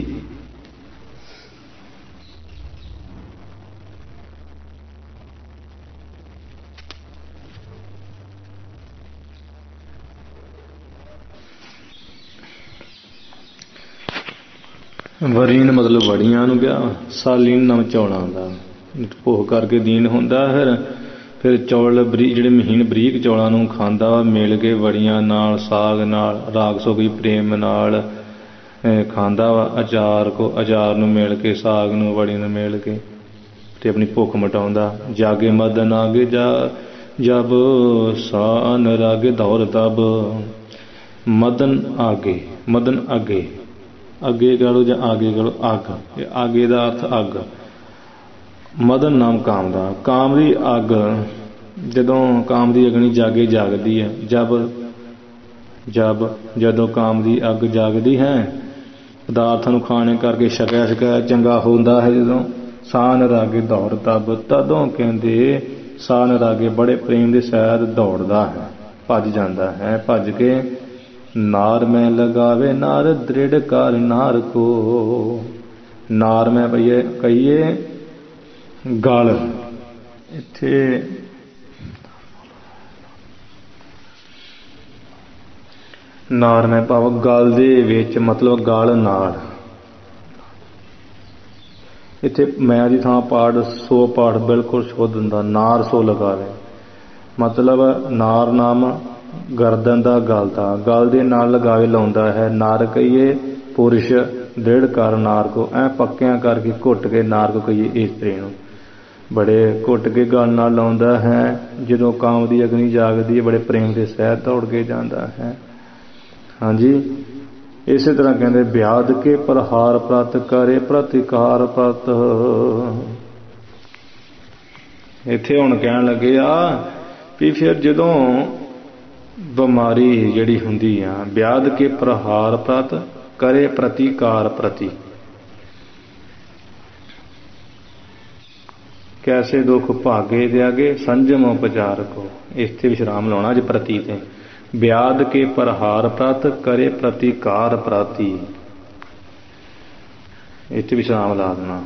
ਵਰੀਨ ਮਤਲਬ ਵੜੀਆਂ ਨੂੰ ਗਿਆ, ਸਾਲੀਨ ਨਾਮ ਚੌਲਾਂ ਦਾ। ਭੋਗ ਕਰਕੇ ਦੀਨ ਹੁੰਦਾ, ਫਿਰ ਫਿਰ ਚੌਲ ਬਰੀ ਜਿਹੜੇ ਮਹੀਨ ਬਰੀਕ ਚੌਲਾਂ ਨੂੰ ਖਾਂਦਾ ਵਾ, ਮਿਲ ਕੇ ਵੜੀਆਂ ਨਾਲ, ਸਾਗ ਨਾਲ, ਰਾਗ ਸੋਗੀ ਪ੍ਰੇਮ ਨਾਲ ਖਾਂਦਾ ਵਾ। ਅਚਾਰ ਕੋ ਅਚਾਰ ਨੂੰ ਮਿਲ ਕੇ, ਸਾਗ ਨੂੰ, ਵੜੀ ਨੂੰ ਮਿਲ ਕੇ, ਤੇ ਆਪਣੀ ਭੁੱਖ ਮਿਟਾਉਂਦਾ। ਜਾਗੇ ਮਦਨ ਆਗੇ ਜਾ ਜਬ ਸਾਨ ਰਾਗੇ ਦੌਰ ਤਬ। ਮਦਨ ਆਗੇ, ਮਦਨ ਅੱਗੇ, ਅੱਗੇ ਕਹਿ ਲਓ ਜਾਂ ਆਗੇ ਕਹਿ ਲਓ, ਅੱਗ। ਇਹ ਆਗੇ ਦਾ ਅਰਥ ਅੱਗ। ਮਦਨ ਨਾਮ ਕਾਮ ਦਾ। ਕਾਮ ਦੀ ਅੱਗ, ਜਦੋਂ ਕਾਮ ਦੀ ਅਗਨੀ ਜਾਗੇ ਜਾਗਦੀ ਹੈ। ਜਬ ਜਬ ਜਦੋਂ ਕਾਮ ਦੀ ਅੱਗ ਜਾਗਦੀ ਹੈ, ਪਦਾਰਥਾਂ ਨੂੰ ਖਾਣੇ ਕਰਕੇ ਛਕਿਆ ਛਕਿਆ ਚੰਗਾ ਹੁੰਦਾ ਹੈ। ਜਦੋਂ ਸਾਨ ਰਾਗੇ ਦੌੜ ਤਬ, ਤਦੋਂ ਕਹਿੰਦੇ ਸਾਨ ਰਾਗੇ ਬੜੇ ਪ੍ਰੇਮ ਦੇ ਸਹਿਤ ਦੌੜਦਾ ਹੈ, ਭੱਜ ਜਾਂਦਾ ਹੈ। ਭੱਜ ਕੇ ਨਾਰ ਮੈਂ ਲਗਾਵੇ ਨਾਰ ਦ੍ਰਿੜ ਕਰ ਨਾਰ ਕੋ। ਨਾਰ ਮੈਂ ਪਈਏ ਕਹੀਏ ਗਲ। ਇੱਥੇ ਨਾਰ ਮੈਂ ਭਾਵ ਗਲ ਦੇ ਵਿੱਚ, ਮਤਲਬ ਗਲ ਨਾਲ। ਇੱਥੇ ਮੈਂ ਦੀ ਥਾਂ ਪਾਠ ਸੋ ਪਾਠ ਬਿਲਕੁਲ ਸ਼ੁੱਧ ਹੁੰਦਾ। ਨਾਰ ਸੋ ਲਗਾਵੇ ਮਤਲਬ ਨਾਰ ਨਾਮ ਗਰਦਨ ਦਾ, ਗਲ ਦਾ, ਗਲ ਦੇ ਨਾਲ ਲਗਾਵੇ ਲਾਉਂਦਾ ਹੈ। ਨਾਰ ਕਹੀਏ ਪੁਰਸ਼, ਦ੍ਰਿੜ ਕਰ ਨਾਰ ਕੋ, ਐ ਪੱਕਿਆਂ ਕਰਕੇ ਘੁੱਟ ਕੇ ਨਾਰ ਕੋ ਕਹੀਏ ਇਸਤਰੀ ਨੂੰ। ਬੜੇ ਘੁੱਟ ਕੇ ਗਲ ਨਾਲ ਲਾਉਂਦਾ ਹੈ। ਜਦੋਂ ਕਾਮ ਦੀ ਅਗਨੀ ਜਾਗਦੀ ਹੈ, ਬੜੇ ਪ੍ਰੇਮ ਦੇ ਸਹਿਤ ਦੌੜ ਕੇ ਜਾਂਦਾ ਹੈ। ਹਾਂਜੀ, ਇਸੇ ਤਰ੍ਹਾਂ ਕਹਿੰਦੇ ਵਿਆਦ ਕੇ ਪ੍ਰਹਾਰ ਪ੍ਰਤ ਕਰੇ ਪ੍ਰਤੀਕਾਰ ਪ੍ਰਤ। ਇੱਥੇ ਹੁਣ ਕਹਿਣ ਲੱਗੇ ਆ ਵੀ ਫਿਰ ਜਦੋਂ ਬਿਮਾਰੀ ਜਿਹੜੀ ਹੁੰਦੀ ਆ, ਵਿਆਦ ਕੇ ਪ੍ਰਹਾਰ ਪ੍ਰਤ ਕਰੇ ਪ੍ਰਤੀਕਾਰ ਪ੍ਰਤੀ। ਕੈਸੇ ਦੁੱਖ ਭਾਗੇ ਦੇ ਆਗੇ ਸੰਜਮ ਉਪਚਾਰ ਕੋ। ਇੱਥੇ ਵਿਸ਼ਰਾਮ ਲਾਉਣਾ ਜੇ ਪ੍ਰਤੀ ਤੇ। ਵਿਆਦ ਕੇ ਪ੍ਰਹਾਰ ਪ੍ਰਤ ਕਰੇ ਪ੍ਰਤੀਕਾਰ ਪ੍ਰਤੀ, ਇੱਥੇ ਵਿਸ਼ਰਾਮ ਲਾ ਦੇਣਾ।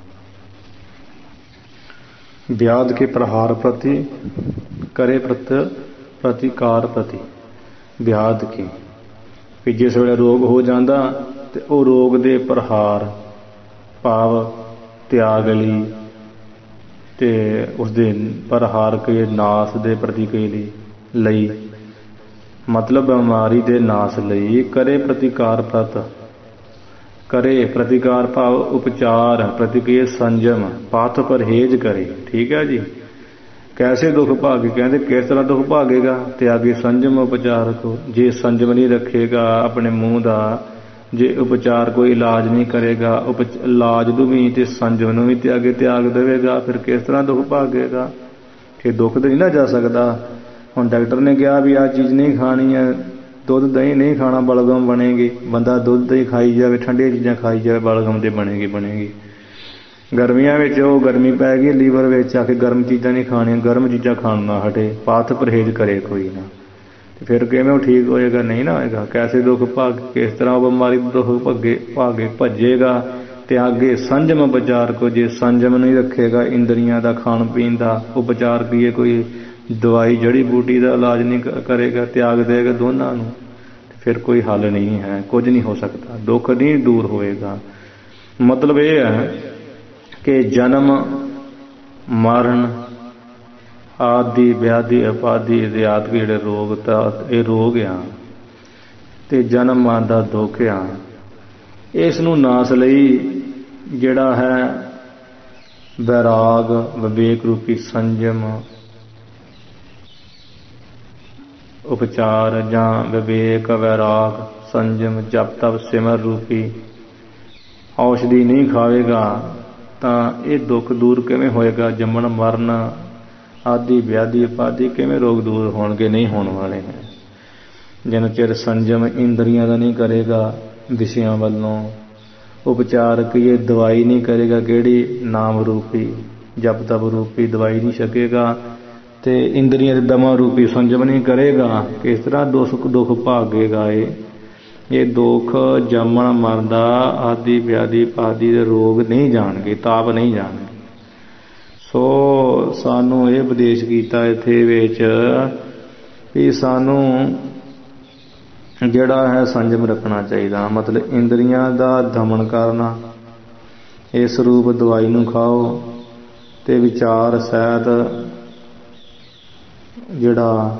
ਵਿਆਦ ਕੇ ਪ੍ਰਹਾਰ ਪ੍ਰਤੀ ਕਰੇ ਪ੍ਰਤ ਪ੍ਰਤੀਕਾਰ ਪ੍ਰਤੀ। ਵਿਆਦ ਕੇ ਵੀ ਜਿਸ ਵੇਲੇ ਰੋਗ ਹੋ ਜਾਂਦਾ ਤੇ ਉਹ ਰੋਗ ਦੇ ਪ੍ਰਹਾਰ ਭਾਵ ਤਿਆਗ ਲਈ, ਤੇ ਉਸਦੇ ਪ੍ਰਹਾਰ ਕੇ ਨਾਸ ਦੇ ਪ੍ਰਤੀਕੇ ਲਈ ਲਈ ਮਤਲਬ ਬਿਮਾਰੀ ਦੇ ਨਾਸ ਲਈ ਕਰੇ ਪ੍ਰਤੀਕਾਰ ਪ੍ਰਤ। ਕਰੇ ਪ੍ਰਤੀਕਾਰ ਭਾਵ ਉਪਚਾਰ, ਪ੍ਰਤੀਕੇ ਸੰਜਮ, ਪਥ ਪਰਹੇਜ਼ ਕਰੇ। ਠੀਕ ਹੈ ਜੀ। ਕੈਸੇ ਦੁੱਖ ਭਾਗੇ, ਕਹਿੰਦੇ ਕਿਸ ਤਰ੍ਹਾਂ ਦੁੱਖ ਭਾਗੇਗਾ। ਤੇ ਆਗੇ ਸੰਜਮ ਉਪਚਾਰ ਕੋ, ਜੇ ਸੰਜਮ ਨਹੀਂ ਰੱਖੇਗਾ ਆਪਣੇ ਮੂੰਹ ਦਾ, ਜੇ ਉਪਚਾਰ ਕੋਈ ਇਲਾਜ ਨਹੀਂ ਕਰੇਗਾ, ਉਪ ਇਲਾਜ ਨੂੰ ਵੀ ਤੇ ਸੰਜਮ ਨੂੰ ਵੀ ਤੇ ਅੱਗੇ ਤਿਆਗ ਦੇਵੇਗਾ, ਫਿਰ ਕਿਸ ਤਰ੍ਹਾਂ ਦੁੱਖ ਭਾਗੇਗਾ। ਕਿ ਦੁੱਖ ਤੇ ਨਹੀਂ ਨਾ ਜਾ ਸਕਦਾ। ਹੁਣ ਡਾਕਟਰ ਨੇ ਕਿਹਾ ਵੀ ਆਹ ਚੀਜ਼ ਨਹੀਂ ਖਾਣੀ ਹੈ, ਦੁੱਧ ਦਹੀਂ ਨਹੀਂ ਖਾਣਾ, ਬਲਗਮ ਬਣੇਗੀ। ਬੰਦਾ ਦੁੱਧ ਦਹੀਂ ਖਾਈ ਜਾਵੇ, ਠੰਡੀਆਂ ਚੀਜ਼ਾਂ ਖਾਈ ਜਾਵੇ, ਬਲਗਮ ਤੇ ਬਣੇਗੀ ਬਣੇਗੀ। ਗਰਮੀਆਂ ਵਿੱਚ ਉਹ ਗਰਮੀ ਪੈ ਗਈ ਲੀਵਰ ਵਿੱਚ ਆ ਕੇ, ਗਰਮ ਚੀਜ਼ਾਂ ਨਹੀਂ ਖਾਣੀਆਂ, ਗਰਮ ਚੀਜ਼ਾਂ ਖਾਣ ਨਾ ਹਟੇ, ਪਾਥ ਪਰਹੇਜ਼ ਕਰੇ ਕੋਈ ਨਾ, ਤੇ ਫਿਰ ਕਿਵੇਂ ਉਹ ਠੀਕ ਹੋਏਗਾ? ਨਹੀਂ ਨਾ ਹੋਏਗਾ। ਕੈਸੇ ਦੁੱਖ ਭਾਗ, ਕਿਸ ਤਰ੍ਹਾਂ ਉਹ ਬਿਮਾਰੀ ਦੁੱਖ ਭੱਗੇ ਭਾਗੇ ਭੱਜੇਗਾ। ਤੇ ਅੱਗੇ ਸੰਜਮ ਉਪਚਾਰ ਕੋ, ਜੇ ਸੰਜਮ ਨਹੀਂ ਰੱਖੇਗਾ ਇੰਦਰੀਆਂ ਦਾ, ਖਾਣ ਪੀਣ ਦਾ, ਉਪਚਾਰ ਕੀਏ ਕੋਈ ਦਵਾਈ ਜੜੀ ਬੂਟੀ ਦਾ ਇਲਾਜ ਨਹੀਂ ਕਰੇਗਾ, ਤਿਆਗ ਦੇਗਾ ਦੋਨਾਂ ਨੂੰ, ਫਿਰ ਕੋਈ ਹੱਲ ਨਹੀਂ ਹੈ, ਕੁਝ ਨਹੀਂ ਹੋ ਸਕਦਾ, ਦੁੱਖ ਨਹੀਂ ਦੂਰ ਹੋਏਗਾ। ਮਤਲਬ ਇਹ ਹੈ ਕਿ ਜਨਮ ਮਰਨ ਆਦਿ ਵਿਆਧੀ ਉਪਾਧੀ ਦੇ ਆਦਿ ਜਿਹੜੇ ਰੋਗ, ਤਾਂ ਇਹ ਰੋਗ ਆ ਤੇ ਜਨਮ ਮਰਨ ਦਾ ਦੁੱਖ ਆ। ਇਸ ਨੂੰ ਨਾਸ ਲਈ ਜਿਹੜਾ ਹੈ ਵੈਰਾਗ, ਵਿਵੇਕ ਰੂਪੀ ਸੰਜਮ, ਉਪਚਾਰ ਜਾਂ ਵਿਵੇਕ ਵੈਰਾਗ ਸੰਜਮ ਜਪ ਤਪ ਸਿਮਰ ਰੂਪੀ ਔਸ਼ਧੀ ਨਹੀਂ ਖਾਵੇਗਾ ਤਾਂ ਇਹ ਦੁੱਖ ਦੂਰ ਕਿਵੇਂ ਹੋਏਗਾ? ਜੰਮਣ ਮਰਨ ਆਦਿ ਵਿਆਧੀ ਉਪਾਧੀ ਕਿਵੇਂ ਰੋਗ ਦੂਰ ਹੋਣਗੇ? ਨਹੀਂ ਹੋਣ ਵਾਲੇ ਹੈ। ਜਿੰਨਾ ਚਿਰ ਸੰਜਮ ਇੰਦਰੀਆਂ ਦਾ ਨਹੀਂ ਕਰੇਗਾ ਵਿਸ਼ਿਆਂ ਵੱਲੋਂ, ਉਪਚਾਰ ਕੀਏ ਦਵਾਈ ਨਹੀਂ ਕਰੇਗਾ, ਕਿਹੜੀ ਨਾਮ ਰੂਪੀ ਜਪ ਤਪ ਰੂਪੀ ਦਵਾਈ ਨਹੀਂ ਛਕੇਗਾ, ਤੇ ਇੰਦਰੀਆਂ ਦੇ ਦਮਾਂ ਰੂਪੀ ਸੰਜਮ ਨਹੀਂ ਕਰੇਗਾ, ਕਿਸ ਤਰ੍ਹਾਂ ਦੁੱਖ ਦੁੱਖ ਭਾਗੇਗਾ? ਇਹ ਇਹ ਦੁੱਖ ਜੰਮਣ ਮਰਨ ਦਾ ਆਦਿ ਵਿਆਧੀ ਆਦਿ ਦੇ ਰੋਗ ਨਹੀਂ ਜਾਣਗੇ, ਤਾਪ ਨਹੀਂ ਜਾਣਗੇ। ਸੋ ਸਾਨੂੰ ਇਹ ਉਪਦੇਸ਼ ਕੀਤਾ ਇੱਥੇ ਵਿੱਚ ਵੀ ਸਾਨੂੰ ਜਿਹੜਾ ਹੈ ਸੰਜਮ ਰੱਖਣਾ ਚਾਹੀਦਾ। ਮਤਲਬ ਇੰਦਰੀਆਂ ਦਾ ਦਮਨ ਕਰਨਾ। ਇਸ ਰੂਪ ਦਵਾਈ ਨੂੰ ਖਾਓ ਤੇ ਵਿਚਾਰ ਸਹਿਤ ਜਿਹੜਾ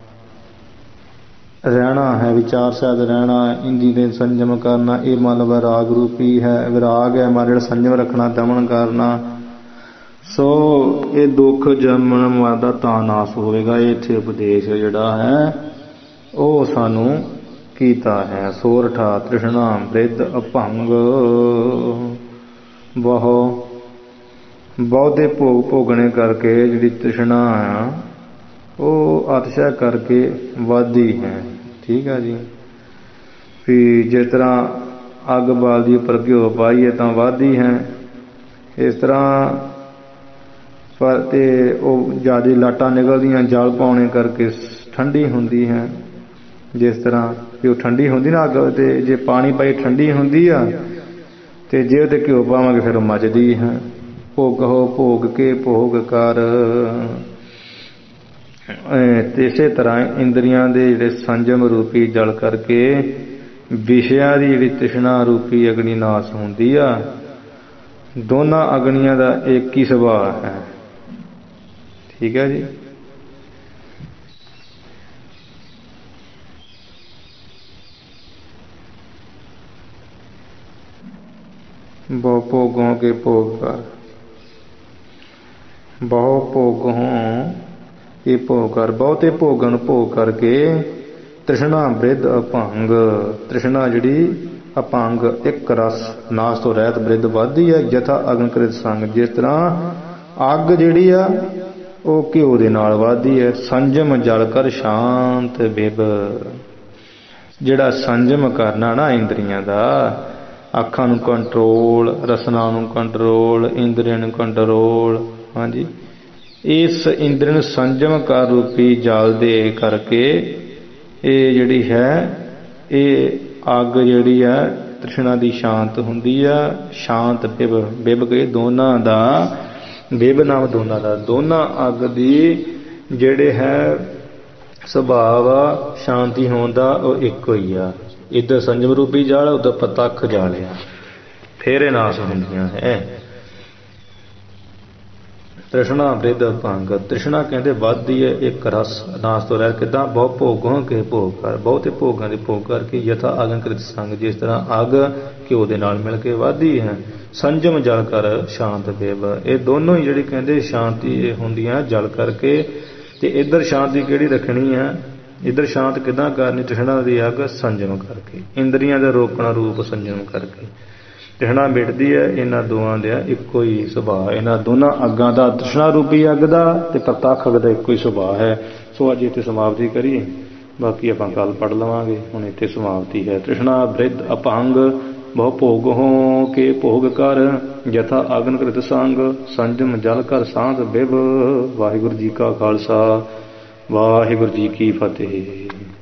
ਰਹਿਣਾ ਹੈ, ਵਿਚਾਰ ਸਹਿਤ ਰਹਿਣਾ, ਇੰਦੀ ਦੇ ਸੰਜਮ ਕਰਨਾ, ਇਹ ਮਨ ਵਿਰਾਗ ਰੂਪੀ ਹੈ। ਵਿਰਾਗ ਹੈ ਮਨ ਜਿਹੜਾ ਸੰਜਮ ਰੱਖਣਾ, ਦਮਨ ਕਰਨਾ। ਸੋ ਇਹ ਦੁੱਖ ਜਨਮ ਮਰਨ ਦਾ ਤਾਂ ਨਾਸ ਹੋਵੇਗਾ। ਇਹ ਇੱਥੇ ਉਪਦੇਸ਼ ਜਿਹੜਾ ਹੈ ਉਹ ਸਾਨੂੰ ਕੀਤਾ ਹੈ। ਸੋਰਠਾ ਤ੍ਰਿਸ਼ਨਾ ਬ੍ਰਿਧ ਅਭੰਗ ਬਹੁ ਬਹੁਤੇ ਭੋਗ ਭੋਗਣੇ ਕਰਕੇ ਜਿਹੜੀ ਤ੍ਰਿਸ਼ਨਾ ਆ ਉਹ ਅਤਿਸ਼ੈ ਕਰਕੇ ਵੱਧਦੀ ਹੈ। ਠੀਕ ਹੈ ਜੀ। ਵੀ ਜਿਸ ਤਰ੍ਹਾਂ ਅੱਗ ਬਾਲਦੀ ਉੱਪਰ ਘਿਓ ਪਾਈਏ ਤਾਂ ਵੱਧਦੀ ਹੈ, ਇਸ ਤਰ੍ਹਾਂ ਪਰ ਤੇ ਉਹ ਜ਼ਿਆਦਾ ਲਾਟਾਂ ਨਿਕਲਦੀਆਂ ਜਲ ਪਾਉਣੇ ਕਰਕੇ ਠੰਡੀ ਹੁੰਦੀ ਹੈ। ਜਿਸ ਤਰ੍ਹਾਂ ਕਿ ਉਹ ਠੰਡੀ ਹੁੰਦੀ ਨਾ ਅੱਗ, ਤੇ ਜੇ ਪਾਣੀ ਪਾਈ ਠੰਡੀ ਹੁੰਦੀ ਆ, ਤੇ ਜੇ ਉਹਦੇ ਘਿਓ ਪਾਵਾਂਗੇ ਫਿਰ ਉਹ ਮੱਚਦੀ ਹੈ। ਭੋਗੋ ਭੋਗ ਕੇ ਭੋਗ ਕਰ। ਤੇ ਇਸੇ ਤਰ੍ਹਾਂ ਇੰਦਰੀਆਂ ਦੇ ਜਿਹੜੇ ਸੰਜਮ ਰੂਪੀ ਜਲ ਕਰਕੇ ਵਿਸ਼ਿਆਂ ਦੀ ਜਿਹੜੀ ਤ੍ਰਿਸ਼ਨਾ ਰੂਪੀ ਅਗਨੀ ਨਾਸ ਹੁੰਦੀ ਆ। ਦੋਨਾਂ ਅਗਨੀਆਂ ਦਾ ਇੱਕ ਹੀ ਸੁਭਾਅ ਹੈ। ਠੀਕ ਹੈ ਜੀ। ਬਹੁ ਭੋਗੋਂ ਕੇ ਭੋਗ ਕਰ। ਬਹੁ ਭੋਗ ਹੋਂ ਇਹ ਭੋਗ ਕਰ। ਬਹੁਤੇ ਭੋਗਾਂ ਨੂੰ ਭੋਗ ਕਰਕੇ ਤ੍ਰਿਸ਼ਨਾ ਬ੍ਰਿਧ ਅਭੰਗ। ਤ੍ਰਿਸ਼ਨਾ ਜਿਹੜੀ ਅਭੰਗ ਇੱਕ ਰਸ ਨਾਸ ਤੋਂ ਰਹਿਤ ਬ੍ਰਿਧ ਵੱਧਦੀ ਹੈ। ਜਥਾ ਅਗਨ ਕ੍ਰਿਤ ਸੰਗ। ਜਿਸ ਤਰ੍ਹਾਂ ਅੱਗ ਜਿਹੜੀ ਆ ਉਹ ਘਿਓ ਦੇ ਨਾਲ ਵੱਧਦੀ ਹੈ। ਸੰਜਮ ਜਲ ਕਰ ਸ਼ਾਂਤ ਬਿਬ। ਜਿਹੜਾ ਸੰਜਮ ਕਰਨਾ ਨਾ ਇੰਦਰੀਆਂ ਦਾ, ਅੱਖਾਂ ਨੂੰ ਕੰਟਰੋਲ, ਰਸਨਾ ਨੂੰ ਕੰਟਰੋਲ, ਇੰਦਰੀਆਂ ਨੂੰ ਕੰਟਰੋਲ। ਹਾਂਜੀ, ਇਸ ਇੰਦਰੀ ਨੂੰ ਸੰਜਮ ਕਰ ਰੂਪੀ ਜਲ ਦੇ ਕਰਕੇ ਇਹ ਜਿਹੜੀ ਹੈ ਇਹ ਅੱਗ ਜਿਹੜੀ ਆ ਤ੍ਰਿਸ਼ਨਾ ਦੀ ਸ਼ਾਂਤ ਹੁੰਦੀ ਆ। ਸ਼ਾਂਤ ਬਿਬ। ਬਿਬ ਕੇ ਦੋਨਾਂ ਦਾ, ਬਿਬ ਨਾਮ ਦੋਨਾਂ ਦਾ, ਦੋਨਾਂ ਅੱਗ ਦੀ ਜਿਹੜੇ ਹੈ ਸੁਭਾਵ ਆ ਸ਼ਾਂਤੀ ਹੋਣ ਦਾ ਉਹ ਇੱਕੋ ਹੀ ਆ। ਇੱਧਰ ਸੰਜਮ ਰੂਪੀ ਜਲ, ਉੱਧਰ ਪ੍ਰਤੱਖ ਜਲ ਆ। ਫੇਰ ਇਹ ਨਾਸ ਹੁੰਦੀਆਂ ਹੈ। ਤ੍ਰਿਸ਼ਨਾ ਬ੍ਰਿਧ ਭੰਗ। ਤ੍ਰਿਸ਼ਨਾ ਕਹਿੰਦੇ ਵੱਧਦੀ ਹੈ ਇੱਕ ਰਸ ਨਾਸ ਤੋਂ ਰਹਿ। ਕਿੱਦਾਂ? ਬਹੁ ਭੋਗੋਂ ਕੇ ਭੋਗ ਕਰ। ਬਹੁਤੇ ਭੋਗਾਂ ਦੇ ਭੋਗ ਕਰਕੇ ਯਥਾ ਅਗਨ ਕ੍ਰਿਤ ਸੰਗ। ਜਿਸ ਤਰ੍ਹਾਂ ਅੱਗ ਘਿਓ ਦੇ ਨਾਲ ਮਿਲ ਕੇ ਵੱਧਦੀ ਹੈ। ਸੰਜਮ ਜਲ ਕਰ ਸ਼ਾਂਤ ਬਿਬ। ਇਹ ਦੋਨੋਂ ਹੀ ਜਿਹੜੀ ਕਹਿੰਦੇ ਸ਼ਾਂਤੀ ਹੁੰਦੀਆਂ ਜਲ ਕਰਕੇ। ਤੇ ਇੱਧਰ ਸ਼ਾਂਤੀ ਕਿਹੜੀ ਰੱਖਣੀ ਹੈ? ਇੱਧਰ ਸ਼ਾਂਤ ਕਿੱਦਾਂ ਕਰਨੀ? ਤ੍ਰਿਸ਼ਨਾ ਦੀ ਅੱਗ ਸੰਜਮ ਕਰਕੇ, ਇੰਦਰੀਆਂ ਦਾ ਰੋਕਣਾ ਰੂਪ ਸੰਜਮ ਕਰਕੇ। ਤ੍ਰਿਸ਼ਨਾ ਮਿਟਦੀ ਹੈ। ਇਹਨਾਂ ਦੋਵਾਂ ਦਾ ਇੱਕੋ ਹੀ ਸੁਭਾਅ। ਇਹਨਾਂ ਦੋਨਾਂ ਅੱਗਾਂ ਦਾ, ਤ੍ਰਿਸ਼ਨਾ ਰੂਪੀ ਅੱਗ ਦਾ ਤੇ ਪ੍ਰਤੱਖ ਅੱਗ ਦਾ ਇੱਕੋ ਹੀ ਸੁਭਾਅ ਹੈ। ਸੋ ਅੱਜ ਇੱਥੇ ਸਮਾਪਤੀ ਕਰੀਏ, ਬਾਕੀ ਆਪਾਂ ਕੱਲ ਪੜ੍ਹ ਲਵਾਂਗੇ। ਹੁਣ ਇੱਥੇ ਸਮਾਪਤੀ ਹੈ। ਤ੍ਰਿਸ਼ਨਾ ਬ੍ਰਿਧ ਅਭੰਗ ਬਹੁ ਭੋਗ ਹੋ ਕੇ ਭੋਗ ਕਰ। ਜਥਾ ਅਗਨ ਕ੍ਰਿਤ ਸੰਗ। ਸੰਜਮ ਜਲ ਕਰ ਸ਼ਾਂਤ ਬਿਬ। ਵਾਹਿਗੁਰੂ ਜੀ ਕਾ ਖਾਲਸਾ, ਵਾਹਿਗੁਰੂ ਜੀ ਕੀ ਫਤਿਹ।